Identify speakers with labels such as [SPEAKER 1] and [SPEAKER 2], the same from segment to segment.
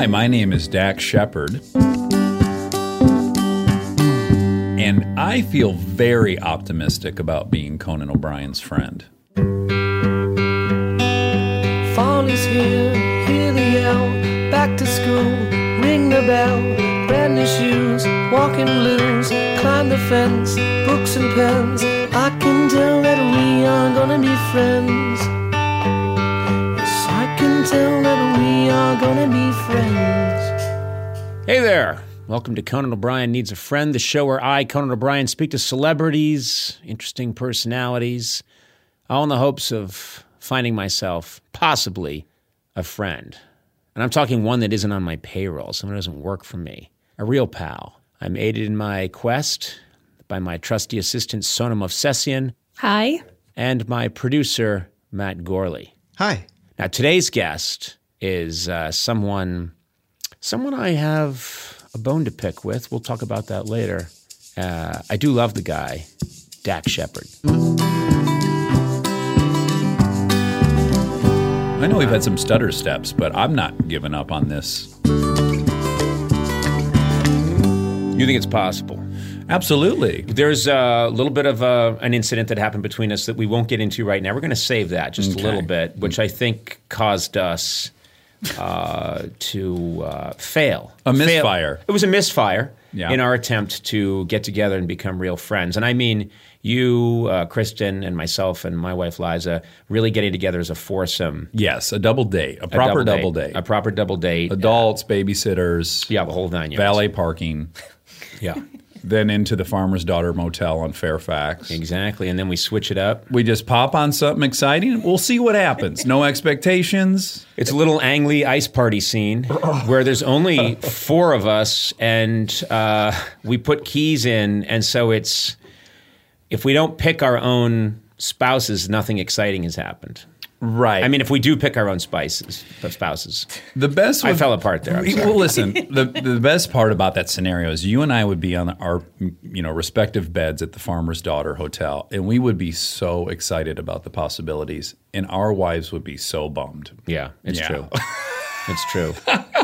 [SPEAKER 1] Hi, my name is Dax Shepard, and I feel very optimistic about being Conan O'Brien's friend.
[SPEAKER 2] Fall is here, hear the yell, back to school, ring the bell, brand new shoes, walking blues, climb the fence, books and pens, I can tell that we are gonna be friends. Yes, I can tell that we are gonna be friends.
[SPEAKER 3] Hey there. Welcome to Conan O'Brien Needs a Friend, the show where I, Conan O'Brien, speak to celebrities, interesting personalities, all in the hopes of finding myself possibly a friend. And I'm talking one that isn't on my payroll, someone who doesn't work for me, a real pal. I'm aided in my quest by my trusty assistant, Sona Movsesian.
[SPEAKER 4] Hi.
[SPEAKER 3] And my producer, Matt Gorley.
[SPEAKER 5] Hi.
[SPEAKER 3] Now, today's guest is someone I have a bone to pick with. We'll talk about that later. I do love the guy, Dax Shepard.
[SPEAKER 1] I know we've had some stutter steps, but I'm not giving up on this.
[SPEAKER 3] You think it's possible?
[SPEAKER 1] Absolutely.
[SPEAKER 3] There's a little bit of an incident that happened between us that we won't get into right now. We're going to save that just a little bit, which I think caused us to fail.
[SPEAKER 1] A misfire.
[SPEAKER 3] It was a misfire
[SPEAKER 1] Yeah.
[SPEAKER 3] in our attempt to get together and become real friends. And I mean you, Kristen, and myself and my wife, Liza, really getting together as a foursome.
[SPEAKER 1] Yes, a double date, a proper double date.
[SPEAKER 3] A proper double date.
[SPEAKER 1] Adults, babysitters,
[SPEAKER 3] Yeah, the whole nine yards.
[SPEAKER 1] valet parking,
[SPEAKER 3] Yeah,
[SPEAKER 1] then into the Farmer's Daughter Motel on Fairfax.
[SPEAKER 3] exactly. And then we switch it up.
[SPEAKER 1] We just pop on something exciting. We'll see what happens. No expectations.
[SPEAKER 3] It's a little Ang Lee ice party scene where there's only four of us, and we put keys in, and so it's if we don't pick our own spouses, nothing exciting has happened.
[SPEAKER 1] Right.
[SPEAKER 3] I mean, if we do pick our own spouses,
[SPEAKER 1] the best.
[SPEAKER 3] I fell apart there. I'm sorry.
[SPEAKER 1] Well, listen. The best part about that scenario is you and I would be on our respective beds at the Farmer's Daughter Hotel, and we would be so excited about the possibilities, and our wives would be so bummed.
[SPEAKER 3] Yeah, it's
[SPEAKER 1] Yeah.
[SPEAKER 3] true. It's true.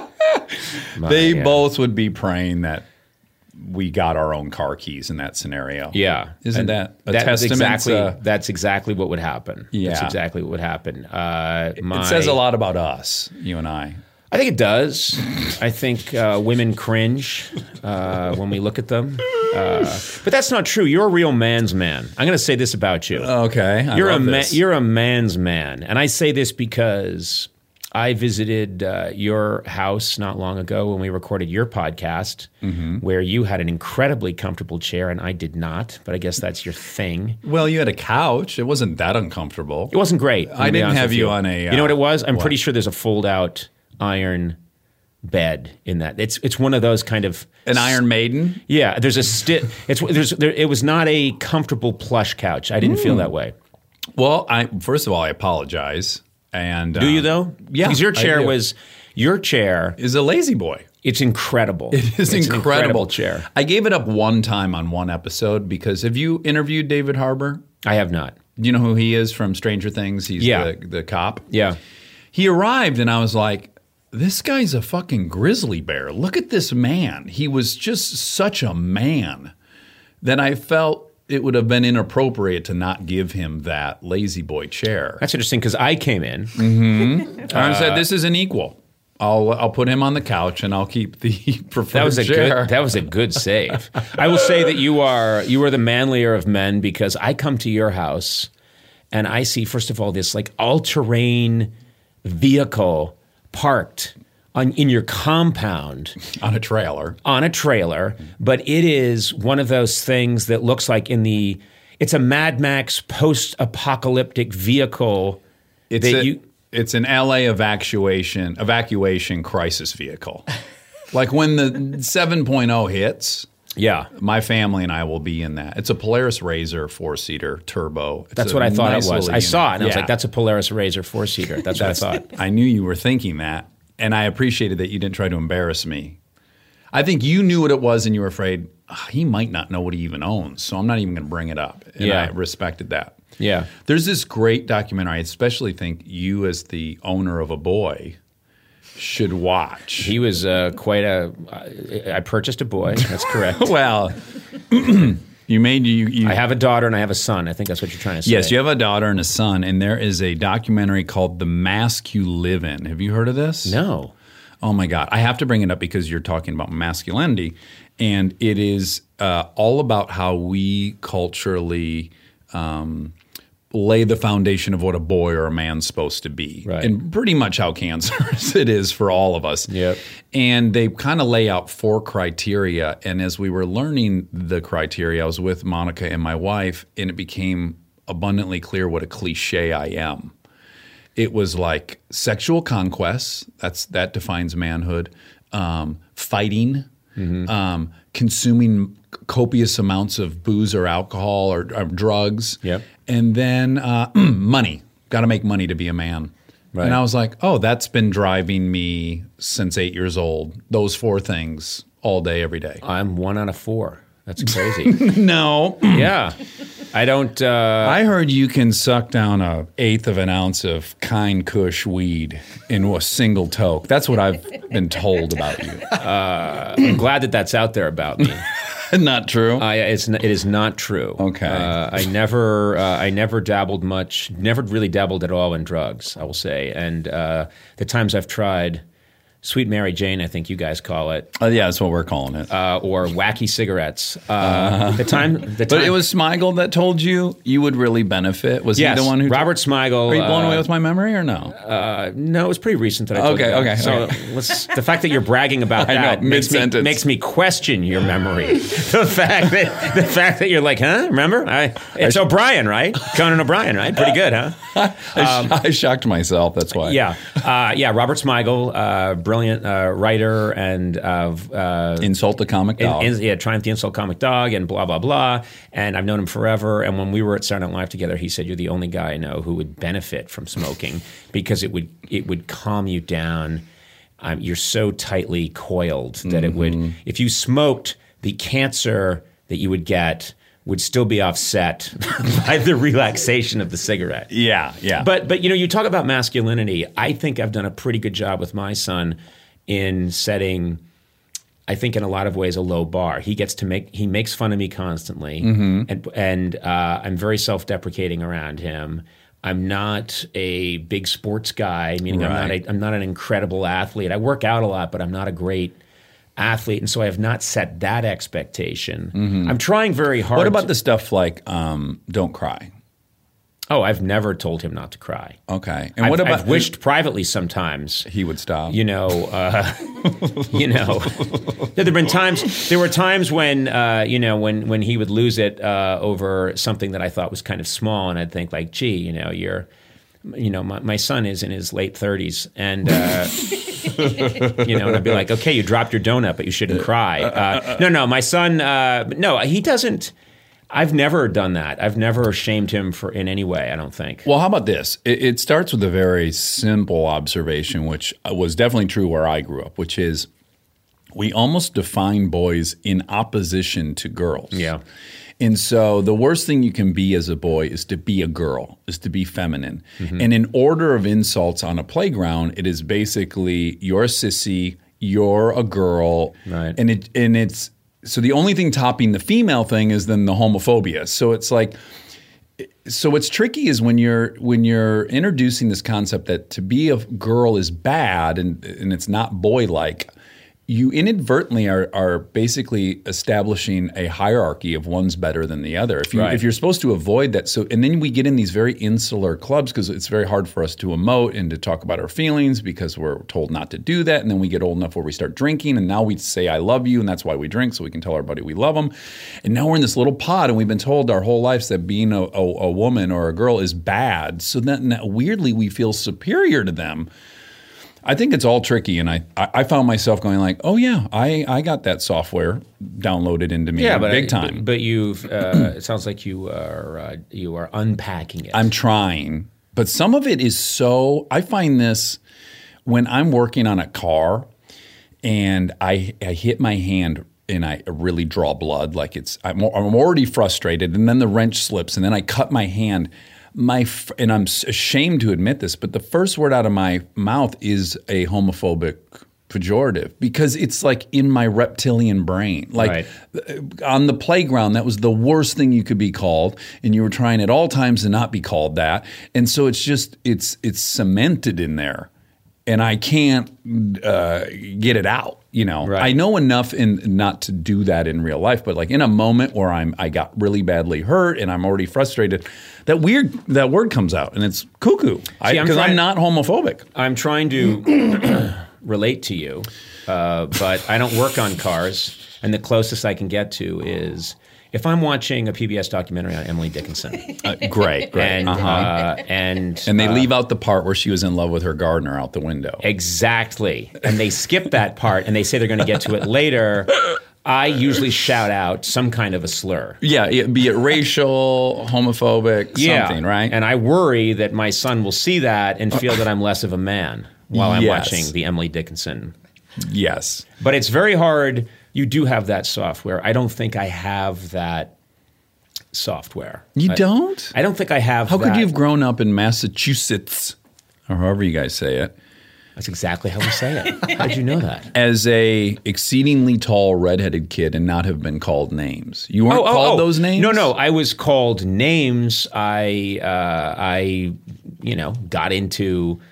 [SPEAKER 1] They both would be praying that we got our own car keys in that scenario.
[SPEAKER 3] Yeah.
[SPEAKER 1] Isn't
[SPEAKER 3] And
[SPEAKER 1] that a testament?
[SPEAKER 3] That's exactly what would happen.
[SPEAKER 1] Yeah.
[SPEAKER 3] That's exactly what would happen.
[SPEAKER 1] It says a lot about us, you and I.
[SPEAKER 3] I think it does. I think women cringe when we look at them. But that's not true. You're a real man's man. I'm going to say this about you.
[SPEAKER 1] Okay, I
[SPEAKER 3] You're
[SPEAKER 1] love this.
[SPEAKER 3] You're a man's man. And I say this because I visited your house not long ago when we recorded your podcast, where you had an incredibly comfortable chair and I did not. But I guess that's your thing.
[SPEAKER 1] Well, you had a couch. It wasn't that uncomfortable.
[SPEAKER 3] It wasn't great. I'm
[SPEAKER 1] I
[SPEAKER 3] gonna be
[SPEAKER 1] didn't
[SPEAKER 3] honest
[SPEAKER 1] have
[SPEAKER 3] with
[SPEAKER 1] you on a.
[SPEAKER 3] You know what it was? I'm
[SPEAKER 1] what?
[SPEAKER 3] pretty sure there's a fold-out iron bed in that. It's one of those kind of
[SPEAKER 1] An Iron Maiden.
[SPEAKER 3] Yeah, there's a it was not a comfortable plush couch. I didn't feel that way.
[SPEAKER 1] Well, first of all, I apologize. And
[SPEAKER 3] Do you though?
[SPEAKER 1] Yeah,
[SPEAKER 3] because your
[SPEAKER 1] I
[SPEAKER 3] chair
[SPEAKER 1] is a lazy boy.
[SPEAKER 3] It's incredible.
[SPEAKER 1] It is
[SPEAKER 3] It's
[SPEAKER 1] incredible.
[SPEAKER 3] an incredible chair.
[SPEAKER 1] I gave it up one time on one episode because have you interviewed David Harbour?
[SPEAKER 3] I have not.
[SPEAKER 1] Do you know who he is from Stranger Things? He's
[SPEAKER 3] Yeah.
[SPEAKER 1] the cop.
[SPEAKER 3] Yeah.
[SPEAKER 1] He arrived and I was like, this guy's a fucking grizzly bear. Look at this man. He was just such a man that I felt it would have been inappropriate to not give him that lazy boy chair.
[SPEAKER 3] That's interesting because I came in.
[SPEAKER 1] I said, this is an equal. I'll put him on the couch and I'll keep the preferred chair.
[SPEAKER 3] That was a good save. I will say that you are the manlier of men because I come to your house and I see first of all this like all-terrain vehicle parked in your compound
[SPEAKER 1] on a trailer.
[SPEAKER 3] But it is one of those things that looks like it's a Mad Max post-apocalyptic vehicle.
[SPEAKER 1] It's an LA evacuation crisis vehicle. Like when the 7.0 hits,
[SPEAKER 3] yeah,
[SPEAKER 1] my family and I will be in that. It's a Polaris Razor 4-seater turbo.
[SPEAKER 3] That's what I thought
[SPEAKER 1] nice
[SPEAKER 3] it was.
[SPEAKER 1] little
[SPEAKER 3] I saw it and I was
[SPEAKER 1] Yeah.
[SPEAKER 3] like, that's a Polaris Razor 4-seater. That's what I thought.
[SPEAKER 1] I knew you were thinking that, and I appreciated that you didn't try to embarrass me. I think you knew what it was and you were afraid he might not know what he even owns, so I'm not even going to bring it up. And
[SPEAKER 3] Yeah.
[SPEAKER 1] I respected that.
[SPEAKER 3] Yeah.
[SPEAKER 1] There's this great documentary. I especially think you as the owner of a boy should watch.
[SPEAKER 3] He was quite a. I purchased a boy. That's correct.
[SPEAKER 1] Well, you
[SPEAKER 3] I have a daughter and I have a son. I think that's what you're trying to say.
[SPEAKER 1] Yes, you have a daughter and a son, and there is a documentary called The Mask You Live In. Have you heard of this?
[SPEAKER 3] No.
[SPEAKER 1] Oh my God. I have to bring it up because you're talking about masculinity, and it is all about how we culturally lay the foundation of what a boy or a man's supposed to be.
[SPEAKER 3] Right.
[SPEAKER 1] And pretty much how cancerous it is for all of us.
[SPEAKER 3] Yep.
[SPEAKER 1] And they kind of lay out 4 criteria. And as we were learning the criteria, I was with Monica and my wife, and it became abundantly clear what a cliche I am. It was like sexual conquest, that defines manhood, fighting, consuming copious amounts of booze or alcohol or drugs,
[SPEAKER 3] Yep.
[SPEAKER 1] and then money. Got to make money to be a man.
[SPEAKER 3] Right.
[SPEAKER 1] And I was like, oh, that's been driving me since 8 years old. Those 4 things all day, every day.
[SPEAKER 3] I'm 1 out of 4. That's crazy.
[SPEAKER 1] No.
[SPEAKER 3] Yeah. I don't.
[SPEAKER 1] I heard you can suck down 1/8 of an ounce of Kind Kush weed in a single toke. That's what I've been told about you.
[SPEAKER 3] I'm glad that that's out there about me.
[SPEAKER 1] Not true.
[SPEAKER 3] It is not true.
[SPEAKER 1] Okay.
[SPEAKER 3] I never dabbled much. Never really dabbled at all in drugs, I will say. And the times I've tried. Sweet Mary Jane, I think you guys call it.
[SPEAKER 1] Yeah, that's what we're calling it.
[SPEAKER 3] Or wacky cigarettes. The time.
[SPEAKER 1] But it was Smigel that told you would really benefit. Was
[SPEAKER 3] yes,
[SPEAKER 1] he the one who?
[SPEAKER 3] Robert Smigel.
[SPEAKER 1] Are you blown away with my memory or no?
[SPEAKER 3] No, it was pretty recent that I told you that.
[SPEAKER 1] Okay.
[SPEAKER 3] So the fact that you're bragging about
[SPEAKER 1] I know,
[SPEAKER 3] that
[SPEAKER 1] mid-sentence.
[SPEAKER 3] makes me question your memory. the fact that you're like, huh? Remember? It's O'Brien, right? Conan O'Brien, right? Pretty good, huh?
[SPEAKER 1] I shocked myself. That's why.
[SPEAKER 3] Yeah. Robert Smigel, brilliant writer and
[SPEAKER 1] Insult the Comic Dog.
[SPEAKER 3] Triumph the Insult Comic Dog and blah, blah, blah. And I've known him forever. And when we were at Saturday Night Live together, he said, you're the only guy I know who would benefit from smoking because it would calm you down. You're so tightly coiled that it would, if you smoked, the cancer that you would get would still be offset by the relaxation of the cigarette.
[SPEAKER 1] Yeah.
[SPEAKER 3] But you talk about masculinity. I think I've done a pretty good job with my son in setting, I think in a lot of ways, a low bar. He makes fun of me constantly, and I'm very self-deprecating around him. I'm not a big sports guy, meaning
[SPEAKER 1] Right.
[SPEAKER 3] I'm not an incredible athlete. I work out a lot, but I'm not a great athlete, and so I have not set that expectation. I'm trying very hard.
[SPEAKER 1] What about the stuff like don't cry?
[SPEAKER 3] Oh, I've never told him not to cry.
[SPEAKER 1] Okay. And what about
[SPEAKER 3] I've wished privately sometimes
[SPEAKER 1] he would stop?
[SPEAKER 3] There were times when when he would lose it over something that I thought was kind of small, and I'd think like, gee, my son is in his late 30s, and and I'd be like, okay, you dropped your donut, but you shouldn't cry. No, my son, no, he doesn't. I've never done that. I've never shamed him in any way, I don't think.
[SPEAKER 1] Well, how about this? It starts with a very simple observation, which was definitely true where I grew up, which is we almost define boys in opposition to girls.
[SPEAKER 3] Yeah.
[SPEAKER 1] And so the worst thing you can be as a boy is to be a girl, is to be feminine. And in order of insults on a playground, it is basically you're a sissy, you're a girl,
[SPEAKER 3] right.
[SPEAKER 1] and it's so the only thing topping the female thing is then the homophobia. So it's like, so what's tricky is when you're introducing this concept that to be a girl is bad and it's not boy-like, you inadvertently are basically establishing a hierarchy of one's better than the other. If you're supposed to avoid that, and then we get in these very insular clubs because it's very hard for us to emote and to talk about our feelings because we're told not to do that. And then we get old enough where we start drinking, and now we say I love you, and that's why we drink, so we can tell our buddy we love them. And now we're in this little pod, and we've been told our whole lives that being a woman or a girl is bad. So then weirdly we feel superior to them. I think it's all tricky, and I found myself going like, oh yeah, I got that software downloaded into me big time.
[SPEAKER 3] But you've it sounds like you are unpacking it.
[SPEAKER 1] I'm trying, but some of it is so. I find this when I'm working on a car, and I hit my hand and I really draw blood, like I'm already frustrated, and then the wrench slips, and then I cut my hand. and I'm ashamed to admit this, but the first word out of my mouth is a homophobic pejorative because it's like in my reptilian brain. Like on the playground, that was the worst thing you could be called, and you were trying at all times to not be called that. And so it's just it's cemented in there, and I can't get it out. You know,
[SPEAKER 3] Right.
[SPEAKER 1] I know enough not to do that in real life, but like in a moment where I got really badly hurt and I'm already frustrated, that word comes out and it's cuckoo because I'm not homophobic.
[SPEAKER 3] I'm trying to relate to you, but I don't work on cars, and the closest I can get to is if I'm watching a PBS documentary on Emily Dickinson.
[SPEAKER 1] Great.
[SPEAKER 3] And,
[SPEAKER 1] And they leave out the part where she was in love with her gardener out the window.
[SPEAKER 3] Exactly. And they skip that part, and they say they're going to get to it later. I usually shout out some kind of a slur.
[SPEAKER 1] Yeah, be it racial, homophobic, something, right?
[SPEAKER 3] And I worry that my son will see that and feel that I'm less of a man while I'm
[SPEAKER 1] Yes.
[SPEAKER 3] watching the Emily Dickinson.
[SPEAKER 1] Yes.
[SPEAKER 3] But it's very hard. You do have that software. I don't think I have that software.
[SPEAKER 1] You don't?
[SPEAKER 3] I don't think I have
[SPEAKER 1] How
[SPEAKER 3] that.
[SPEAKER 1] could you have grown up in Massachusetts, or however you guys say it,
[SPEAKER 3] That's exactly how we say it. How did you know that?
[SPEAKER 1] as a exceedingly tall redheaded kid and not have been called names? You weren't called those names?
[SPEAKER 3] No. I was called names. I got into,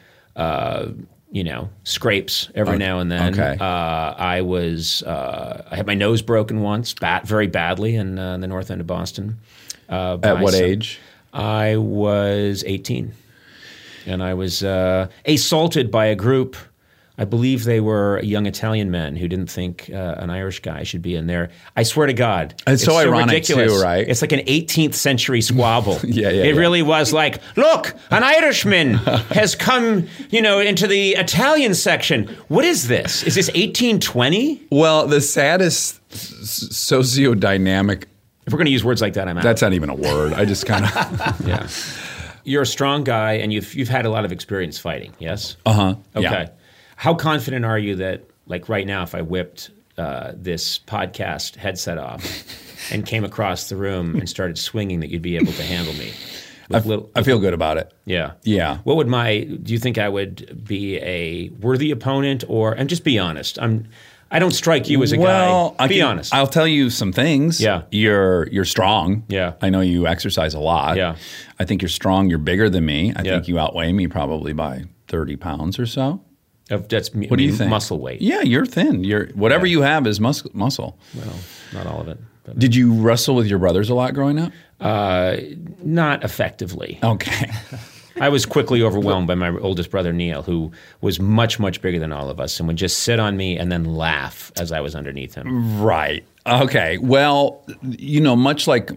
[SPEAKER 3] scrapes every now and then.
[SPEAKER 1] Okay.
[SPEAKER 3] I had my nose broken once, very badly in the north end of Boston.
[SPEAKER 1] At what age?
[SPEAKER 3] I was 18. And I was assaulted by a group. I believe they were young Italian men who didn't think an Irish guy should be in there. I swear to God.
[SPEAKER 1] It's so ironic
[SPEAKER 3] ridiculous.
[SPEAKER 1] too, right?
[SPEAKER 3] It's like an 18th century squabble. It really was like, look, an Irishman has come, into the Italian section. What is this? Is this 1820?
[SPEAKER 1] Well, the saddest sociodynamic,
[SPEAKER 3] If we're going to use words like that, I'm out.
[SPEAKER 1] that's not even a word. I just kind of...
[SPEAKER 3] Yeah. You're a strong guy, and you've had a lot of experience fighting, yes?
[SPEAKER 1] Uh-huh.
[SPEAKER 3] Okay.
[SPEAKER 1] Yeah.
[SPEAKER 3] How confident are you that, like right now, if I whipped this podcast headset off and came across the room and started swinging, that you'd be able to handle me?
[SPEAKER 1] I feel good about it.
[SPEAKER 3] Yeah.
[SPEAKER 1] Yeah.
[SPEAKER 3] What would do you think I would be a worthy opponent, and just be honest? I don't strike you as a guy. Be honest.
[SPEAKER 1] I'll tell you some things.
[SPEAKER 3] Yeah.
[SPEAKER 1] You're strong.
[SPEAKER 3] Yeah.
[SPEAKER 1] I know you exercise a lot.
[SPEAKER 3] Yeah.
[SPEAKER 1] I think you're strong. You're bigger than me. I think you outweigh me probably by 30 pounds or so.
[SPEAKER 3] What
[SPEAKER 1] do you think?
[SPEAKER 3] Muscle weight.
[SPEAKER 1] Yeah, you're thin. Whatever you have is muscle.
[SPEAKER 3] Well, not all of it. But
[SPEAKER 1] Did you wrestle with your brothers a lot growing up?
[SPEAKER 3] not effectively.
[SPEAKER 1] Okay.
[SPEAKER 3] I was quickly overwhelmed by my oldest brother, Neil, who was much, much bigger than all of us and would just sit on me and then laugh as I was underneath him.
[SPEAKER 1] Right. Okay. Well, much like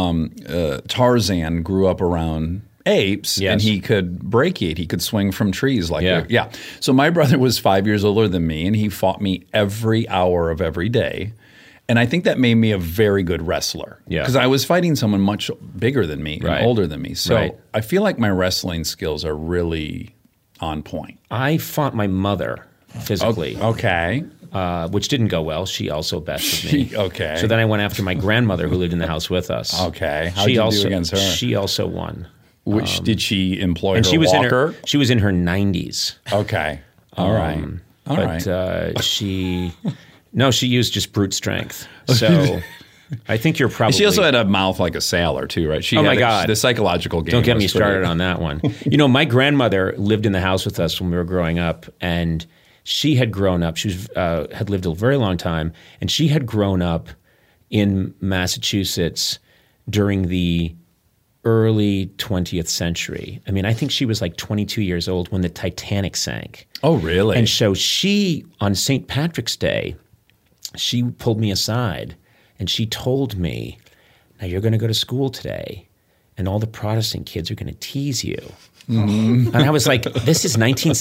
[SPEAKER 1] Tarzan grew up around apes,
[SPEAKER 3] Yes.
[SPEAKER 1] and he could brachiate. He could swing from trees like
[SPEAKER 3] Yeah.
[SPEAKER 1] that. Yeah. So my brother was 5 years older than me, and he fought me every hour of every day. And I think that made me a very good wrestler.
[SPEAKER 3] Yeah.
[SPEAKER 1] Because I was fighting someone much bigger than me
[SPEAKER 3] Right.
[SPEAKER 1] and older than me. So
[SPEAKER 3] Right.
[SPEAKER 1] I feel like my wrestling skills are really on point.
[SPEAKER 3] I fought my mother physically,
[SPEAKER 1] Okay.
[SPEAKER 3] which didn't go well. She also bested me.
[SPEAKER 1] Okay.
[SPEAKER 3] So then I went after my grandmother, who lived in the house with us.
[SPEAKER 1] Okay. How'd you do against her?
[SPEAKER 3] She also won.
[SPEAKER 1] Which did she employ
[SPEAKER 3] And
[SPEAKER 1] her
[SPEAKER 3] she was
[SPEAKER 1] walker?
[SPEAKER 3] she was in her 90s.
[SPEAKER 1] Okay. All right. All right.
[SPEAKER 3] But she used just brute strength. So I think you're probably.
[SPEAKER 1] She also had a mouth like a sailor too, right? She
[SPEAKER 3] Oh,
[SPEAKER 1] had
[SPEAKER 3] my God.
[SPEAKER 1] The psychological game.
[SPEAKER 3] Don't get
[SPEAKER 1] was
[SPEAKER 3] me
[SPEAKER 1] pretty-
[SPEAKER 3] started on that one. My grandmother lived in the house with us when we were growing up, and she had grown up. She had lived a very long time, and she had grown up in Massachusetts during the early 20th century. I mean, I think she was like 22 years old when the Titanic sank.
[SPEAKER 1] Oh, really?
[SPEAKER 3] And so she, on St. Patrick's Day, she pulled me aside and she told me, now you're going to go to school today and all the Protestant kids are going to tease you. And I was like, this is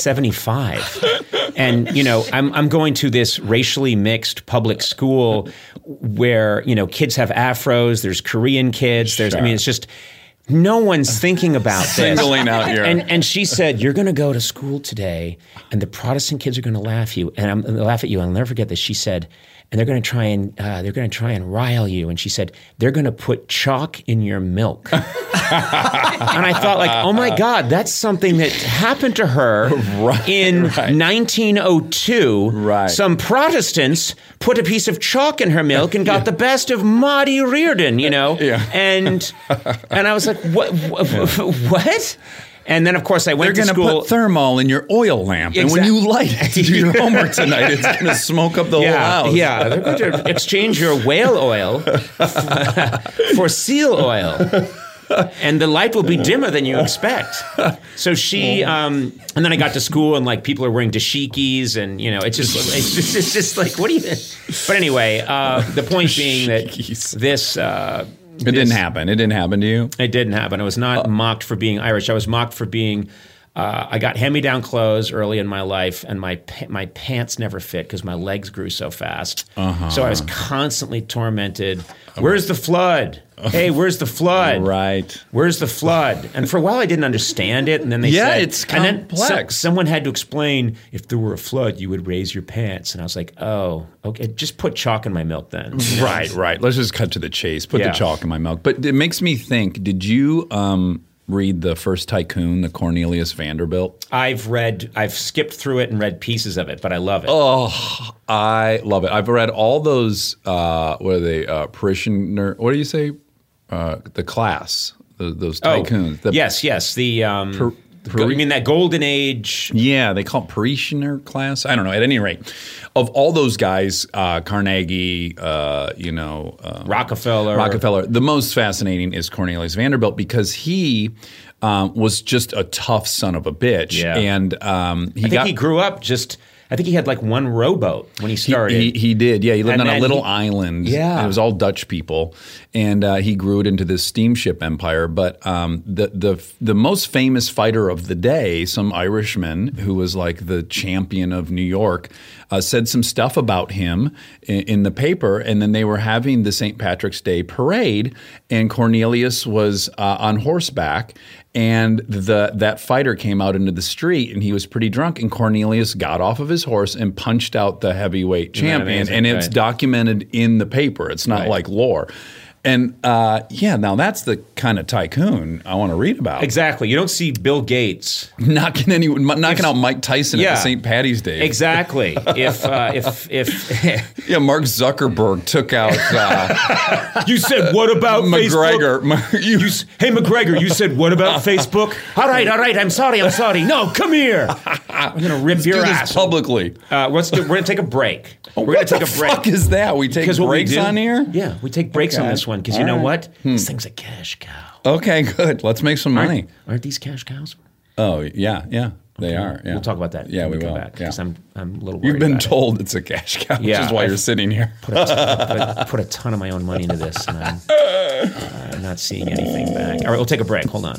[SPEAKER 3] 1975. And, I'm going to this racially mixed public school where, kids have afros, there's Korean kids,
[SPEAKER 1] Sure.
[SPEAKER 3] it's just, No one's thinking about this.
[SPEAKER 1] Singling out your...
[SPEAKER 3] And she said, "You're going to go to school today, and the Protestant kids are going to laugh at you." And I'm going to laugh at you. I'll never forget this. She said, "And they're going to try and rile you." And she said, "They're going to put chalk in your milk." And I thought, like, oh my God, that's something that happened to her in 1902.
[SPEAKER 1] Right.
[SPEAKER 3] Some Protestants put a piece of chalk in her milk and got the best of Maudie Reardon, you know?
[SPEAKER 1] Yeah.
[SPEAKER 3] And I was like, what? And then, of course, I went to school.
[SPEAKER 1] They're going to put thermal in your oil lamp. And when you light it to do your homework tonight, it's going to smoke up the whole house.
[SPEAKER 3] Yeah, they're going to exchange your whale oil for seal oil. And the light will be dimmer than you expect. So she, and then I got to school and like people are wearing dashikis and, you know, it's just like, what do you, but anyway, the point being that this,
[SPEAKER 1] it didn't happen. It didn't happen to you?
[SPEAKER 3] It didn't happen. I was not mocked for being Irish. I was mocked for being, I got hand-me-down clothes early in my life, and my pants never fit because my legs grew so fast. So I was constantly tormented. Where's the flood? Hey, where's the flood?
[SPEAKER 1] Right.
[SPEAKER 3] Where's the flood? And for a while I didn't understand it, and then they said...
[SPEAKER 1] it's complex.
[SPEAKER 3] And then someone had to explain, if there were a flood, you would raise your pants. And I was like, oh, okay, just put chalk in my milk then. You know?
[SPEAKER 1] Right. Let's just cut to the chase. Put the chalk in my milk. But it makes me think, did you... read The First Tycoon, the Cornelius Vanderbilt?
[SPEAKER 3] I've skipped through it and read pieces of it, but I love it.
[SPEAKER 1] Oh, I love it. I've read all those, what are they, parishioner, what do you say? The class, those tycoons.
[SPEAKER 3] Yes. You mean that golden age?
[SPEAKER 1] Yeah, they call it parishioner class. I don't know. At any rate, of all those guys, Carnegie, Rockefeller, the most fascinating is Cornelius Vanderbilt because he was just a tough son of a bitch.
[SPEAKER 3] Yeah.
[SPEAKER 1] And
[SPEAKER 3] he grew up just... I think he had like one rowboat when he started.
[SPEAKER 1] He did, yeah. He lived on a little island.
[SPEAKER 3] Yeah.
[SPEAKER 1] It was all Dutch people. And he grew it into this steamship empire. But the most famous fighter of the day, some Irishman who was like the champion of New York, said some stuff about him in the paper. And then they were having the St. Patrick's Day parade. And Cornelius was on horseback. And that fighter came out into the street, and he was pretty drunk. And Cornelius got off of his horse and punched out the heavyweight champion. And it's documented in the paper. It's not like lore. And now that's the kind of tycoon I want to read about.
[SPEAKER 3] Exactly. You don't see Bill Gates
[SPEAKER 1] knocking out Mike Tyson at the St. Patty's Day.
[SPEAKER 3] Exactly. If
[SPEAKER 1] Mark Zuckerberg took out.
[SPEAKER 3] You said what about
[SPEAKER 1] McGregor?
[SPEAKER 3] Facebook? Hey McGregor, you said what about Facebook? All right. I'm sorry. No, come here. I'm gonna rip your ass
[SPEAKER 1] publicly.
[SPEAKER 3] We're gonna take a break.
[SPEAKER 1] We're gonna take a break. What the fuck is that? We take breaks on here?
[SPEAKER 3] Yeah, we take breaks on this one. Because you know what? This thing's a cash cow.
[SPEAKER 1] Okay, good. Let's make some money.
[SPEAKER 3] Aren't these cash cows?
[SPEAKER 1] Oh, yeah. They are. Yeah.
[SPEAKER 3] We'll talk about that.
[SPEAKER 1] Yeah, we will.
[SPEAKER 3] Because I'm a little worried.
[SPEAKER 1] You've been told it's a cash cow, which is why you're sitting here.
[SPEAKER 3] Put a ton of my own money into this, and I'm not seeing anything back. All right, we'll take a break. Hold on.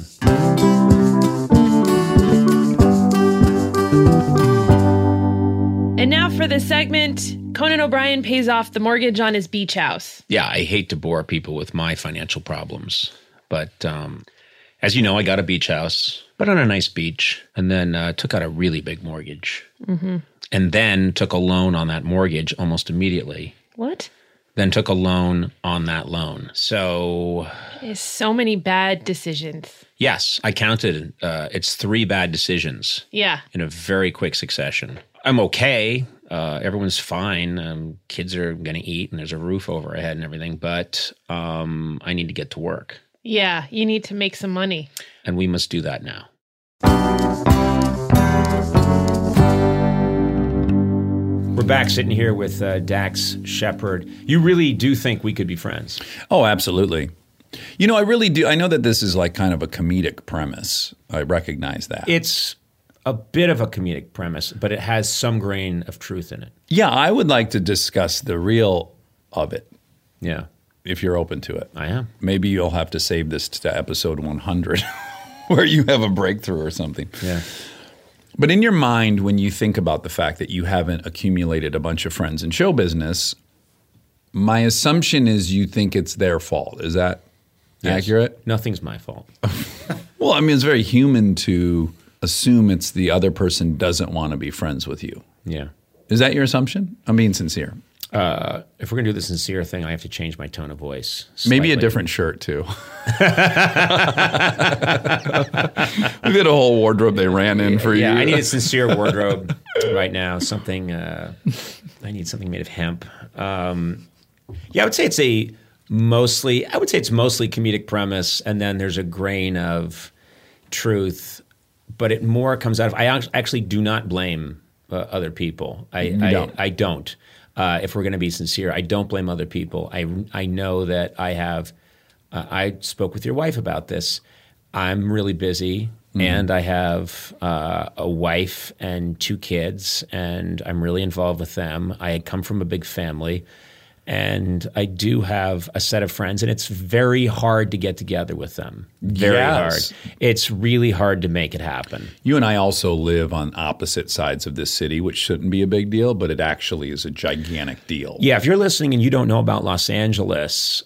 [SPEAKER 4] And now for the segment, Conan O'Brien pays off the mortgage on his beach house.
[SPEAKER 3] Yeah, I hate to bore people with my financial problems. But as you know, I got a beach house, but on a nice beach, and then took out a really big mortgage. Mm-hmm. And then took a loan on that mortgage almost immediately.
[SPEAKER 4] What?
[SPEAKER 3] Then took a loan on that loan. So...
[SPEAKER 4] There's so many bad decisions.
[SPEAKER 3] Yes, I counted. It's 3 bad decisions.
[SPEAKER 4] Yeah.
[SPEAKER 3] In a very quick succession. I'm okay. Everyone's fine. Kids are going to eat and there's a roof over our head and everything. But I need to get to work.
[SPEAKER 4] Yeah, you need to make some money.
[SPEAKER 3] And we must do that now. We're back sitting here with Dax Shepard. You really do think we could be friends?
[SPEAKER 1] Oh, absolutely. You know, I really do. I know that this is like kind of a comedic premise. I recognize that.
[SPEAKER 3] It's a bit of a comedic premise, but it has some grain of truth in it.
[SPEAKER 1] Yeah, I would like to discuss the real of it.
[SPEAKER 3] Yeah.
[SPEAKER 1] If you're open to it.
[SPEAKER 3] I am.
[SPEAKER 1] Maybe you'll have to save this to episode 100 where you have a breakthrough or something.
[SPEAKER 3] Yeah.
[SPEAKER 1] But in your mind, when you think about the fact that you haven't accumulated a bunch of friends in show business, my assumption is you think it's their fault. Is that accurate?
[SPEAKER 3] Nothing's my fault.
[SPEAKER 1] Well, I mean, it's very human to assume it's the other person doesn't want to be friends with you.
[SPEAKER 3] Yeah.
[SPEAKER 1] Is that your assumption? I'm being sincere.
[SPEAKER 3] If we're going to do the sincere thing, I have to change my tone of voice.
[SPEAKER 1] Maybe a
[SPEAKER 3] slightly.
[SPEAKER 1] different shirt, too. We did a whole wardrobe they ran in for you.
[SPEAKER 3] Yeah, I need a sincere wardrobe right now. Something, I need something made of hemp. I would say it's mostly comedic premise, and then there's a grain of truth, but it more comes out of, I actually do not blame other people. I don't. If we're going to be sincere, I don't blame other people. I know that I have. I spoke with your wife about this. I'm really busy, and I have a wife and 2 kids, and I'm really involved with them. I come from a big family, and I do have a set of friends, and it's very hard to get together with them. Very hard. It's really hard to make it happen.
[SPEAKER 1] You and I also live on opposite sides of this city, which shouldn't be a big deal, but it actually is a gigantic deal.
[SPEAKER 3] Yeah, if you're listening and you don't know about Los Angeles,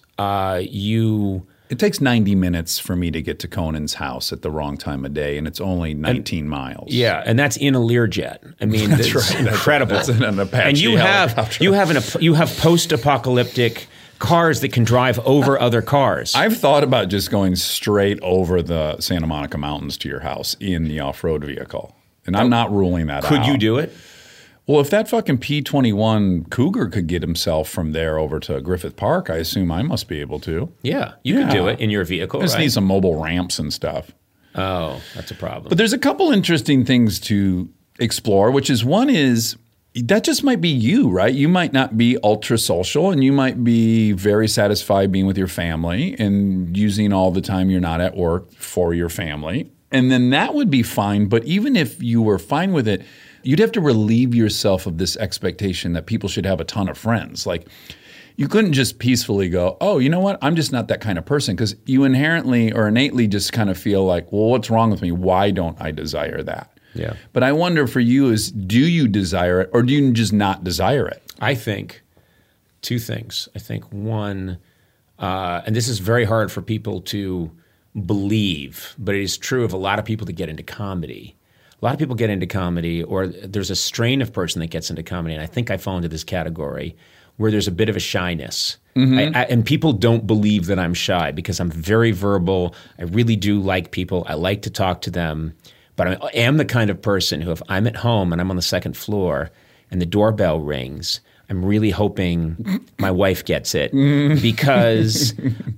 [SPEAKER 1] It takes 90 minutes for me to get to Conan's house at the wrong time of day, and it's only 19 miles.
[SPEAKER 3] Yeah, and that's in a Learjet. I mean,
[SPEAKER 1] That's
[SPEAKER 3] it's
[SPEAKER 1] right.
[SPEAKER 3] incredible.
[SPEAKER 1] That's in an Apache
[SPEAKER 3] and you
[SPEAKER 1] helicopter.
[SPEAKER 3] have post-apocalyptic cars that can drive over other cars.
[SPEAKER 1] I've thought about just going straight over the Santa Monica Mountains to your house in the off-road vehicle, and I'm not ruling that out.
[SPEAKER 3] Could you do it?
[SPEAKER 1] Well, if that fucking P-21 Cougar could get himself from there over to Griffith Park, I assume I must be able to.
[SPEAKER 3] Yeah, you could do it in your vehicle,
[SPEAKER 1] I just
[SPEAKER 3] right?
[SPEAKER 1] need some mobile ramps and stuff.
[SPEAKER 3] Oh, that's a problem.
[SPEAKER 1] But there's a couple interesting things to explore, which is one is that just might be you, right? You might not be ultra social, and you might be very satisfied being with your family and using all the time you're not at work for your family. And then that would be fine. But even if you were fine with it, you'd have to relieve yourself of this expectation that people should have a ton of friends. Like, you couldn't just peacefully go, oh, you know what? I'm just not that kind of person, because you inherently or innately just kind of feel like, well, what's wrong with me? Why don't I desire that?
[SPEAKER 3] Yeah.
[SPEAKER 1] But I wonder for you is, do you desire it, or do you just not desire it?
[SPEAKER 3] I think 2 things. I think one, and this is very hard for people to believe, but it is true of a lot of people that get into comedy. A lot of people get into comedy, or there's a strain of person that gets into comedy, and I think I fall into this category, where there's a bit of a shyness. And people don't believe that I'm shy because I'm very verbal. I really do like people. I like to talk to them. But I am the kind of person who, if I'm at home and I'm on the 2nd floor and the doorbell rings, I'm really hoping my wife gets it because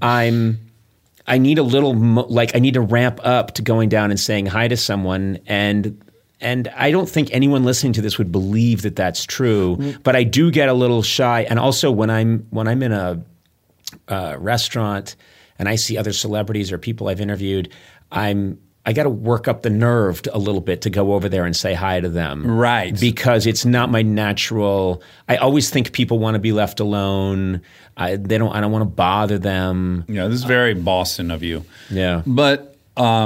[SPEAKER 3] I need a little, I need to ramp up to going down and saying hi to someone, and I don't think anyone listening to this would believe that that's true, but I do get a little shy. And also when I'm in a restaurant and I see other celebrities or people I've interviewed, I got to work up the nerve a little bit to go over there and say hi to them.
[SPEAKER 1] Right.
[SPEAKER 3] Because it's not my natural. I always think people want to be left alone. I don't want to bother them.
[SPEAKER 1] Yeah, this is very Boston of you.
[SPEAKER 3] Yeah.
[SPEAKER 1] But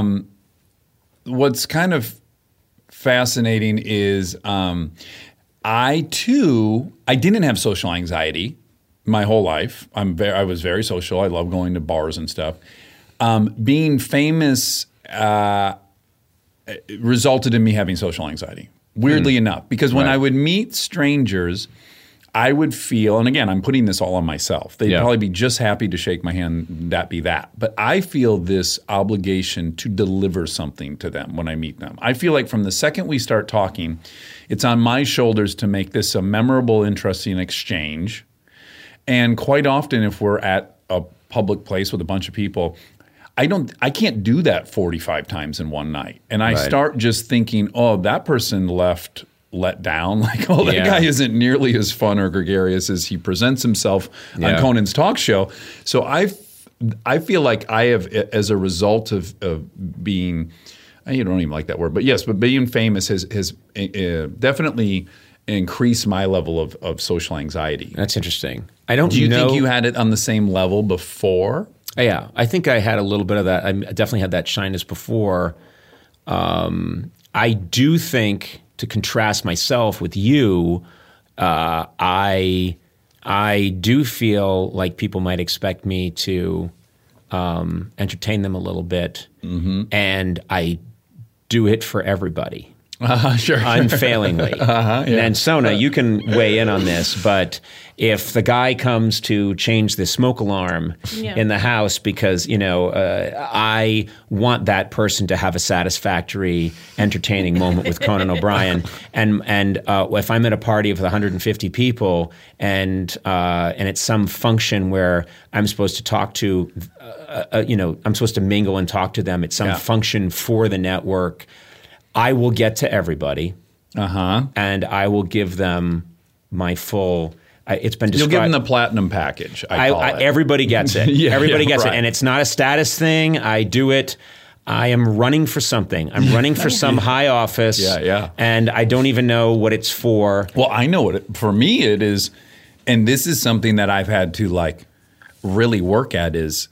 [SPEAKER 1] what's kind of fascinating is I didn't have social anxiety my whole life. I was very social. I love going to bars and stuff. Being famous resulted in me having social anxiety, weirdly enough, because when I would meet strangers, I would feel, and again, I'm putting this all on myself. They'd probably be just happy to shake my hand, that be that. But I feel this obligation to deliver something to them when I meet them. I feel like from the second we start talking, it's on my shoulders to make this a memorable, interesting exchange. And quite often, if we're at a public place with a bunch of people, I can't do that 45 times in one night. And I start just thinking, oh, that person let down. Like, oh, that guy isn't nearly as fun or gregarious as he presents himself on Conan's talk show. So I feel like I have, as a result of being, I don't even like that word, but yes, but being famous has definitely increased my level of social anxiety.
[SPEAKER 3] That's interesting. Do
[SPEAKER 1] you think you had it on the same level before?
[SPEAKER 3] Yeah, I think I had a little bit of that. I definitely had that shyness before. I do think, to contrast myself with you, I do feel like people might expect me to entertain them a little bit, and I do it for everybody.
[SPEAKER 1] Sure.
[SPEAKER 3] Unfailingly. And Sona, you can weigh in on this, but if the guy comes to change the smoke alarm in the house because, I want that person to have a satisfactory, entertaining moment with Conan O'Brien, and if I'm at a party of 150 people and it's some function where I'm supposed to talk to, I'm supposed to mingle and talk to them at some function for the network, I will get to everybody, and I will give them my full. It's been described.
[SPEAKER 1] You'll give them the platinum package. I call it.
[SPEAKER 3] Everybody gets it. Everybody gets it, and it's not a status thing. I do it. I am running for something. I'm running for some high office. And I don't even know what it's for.
[SPEAKER 1] Well, I know what for me it is, and this is something that I've had to really work at is.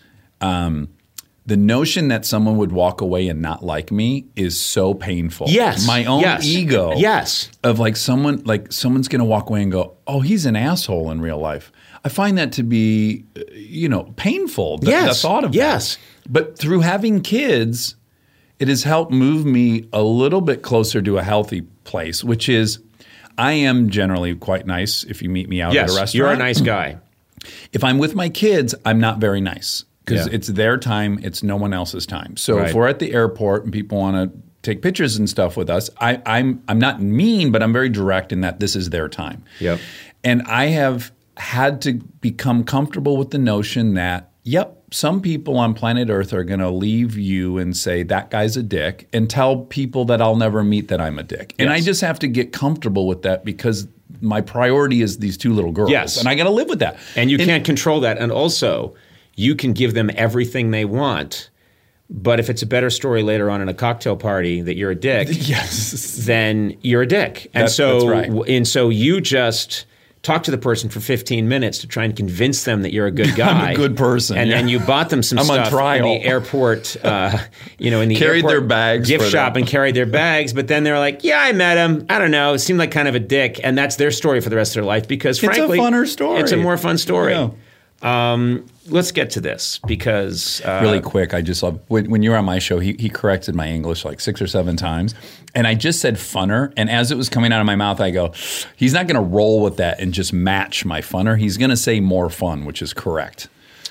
[SPEAKER 1] The notion that someone would walk away and not like me is so painful.
[SPEAKER 3] Yes.
[SPEAKER 1] My own ego.
[SPEAKER 3] Yes.
[SPEAKER 1] Of someone's going to walk away and go, oh, he's an asshole in real life. I find that to be, painful. The thought of that. But through having kids, it has helped move me a little bit closer to a healthy place, which is I am generally quite nice if you meet me out at a restaurant.
[SPEAKER 3] You're a nice guy.
[SPEAKER 1] If I'm with my kids, I'm not very nice. Because it's their time, it's no one else's time. So if we're at the airport and people want to take pictures and stuff with us, I'm not mean, but I'm very direct in that this is their time.
[SPEAKER 3] Yep.
[SPEAKER 1] And I have had to become comfortable with the notion that, some people on planet Earth are going to leave you and say, that guy's a dick, and tell people that I'll never meet that I'm a dick. And I just have to get comfortable with that because my priority is these two little girls.
[SPEAKER 3] Yes.
[SPEAKER 1] And I got to live with that.
[SPEAKER 3] And you can't control that. And also, you can give them everything they want, but if it's a better story later on in a cocktail party that you're a dick, then you're a dick. And that's right. And so you just talk to the person for 15 minutes to try and convince them that you're a good guy.
[SPEAKER 1] I'm a good person.
[SPEAKER 3] And then you bought them some stuff in the airport, in the
[SPEAKER 1] carried
[SPEAKER 3] airport
[SPEAKER 1] their bags
[SPEAKER 3] gift shop and carried their bags. But then they're like, I met him. I don't know. It seemed like kind of a dick. And that's their story for the rest of their life because, frankly,
[SPEAKER 1] it's a funner story.
[SPEAKER 3] It's a more fun story.
[SPEAKER 1] Yeah.
[SPEAKER 3] Let's get to this because
[SPEAKER 1] really quick. I just love when you were on my show. He corrected my English 6 or 7 times, and I just said funner. And as it was coming out of my mouth, I go, he's not going to roll with that and just match my funner. He's going to say more fun, which is correct.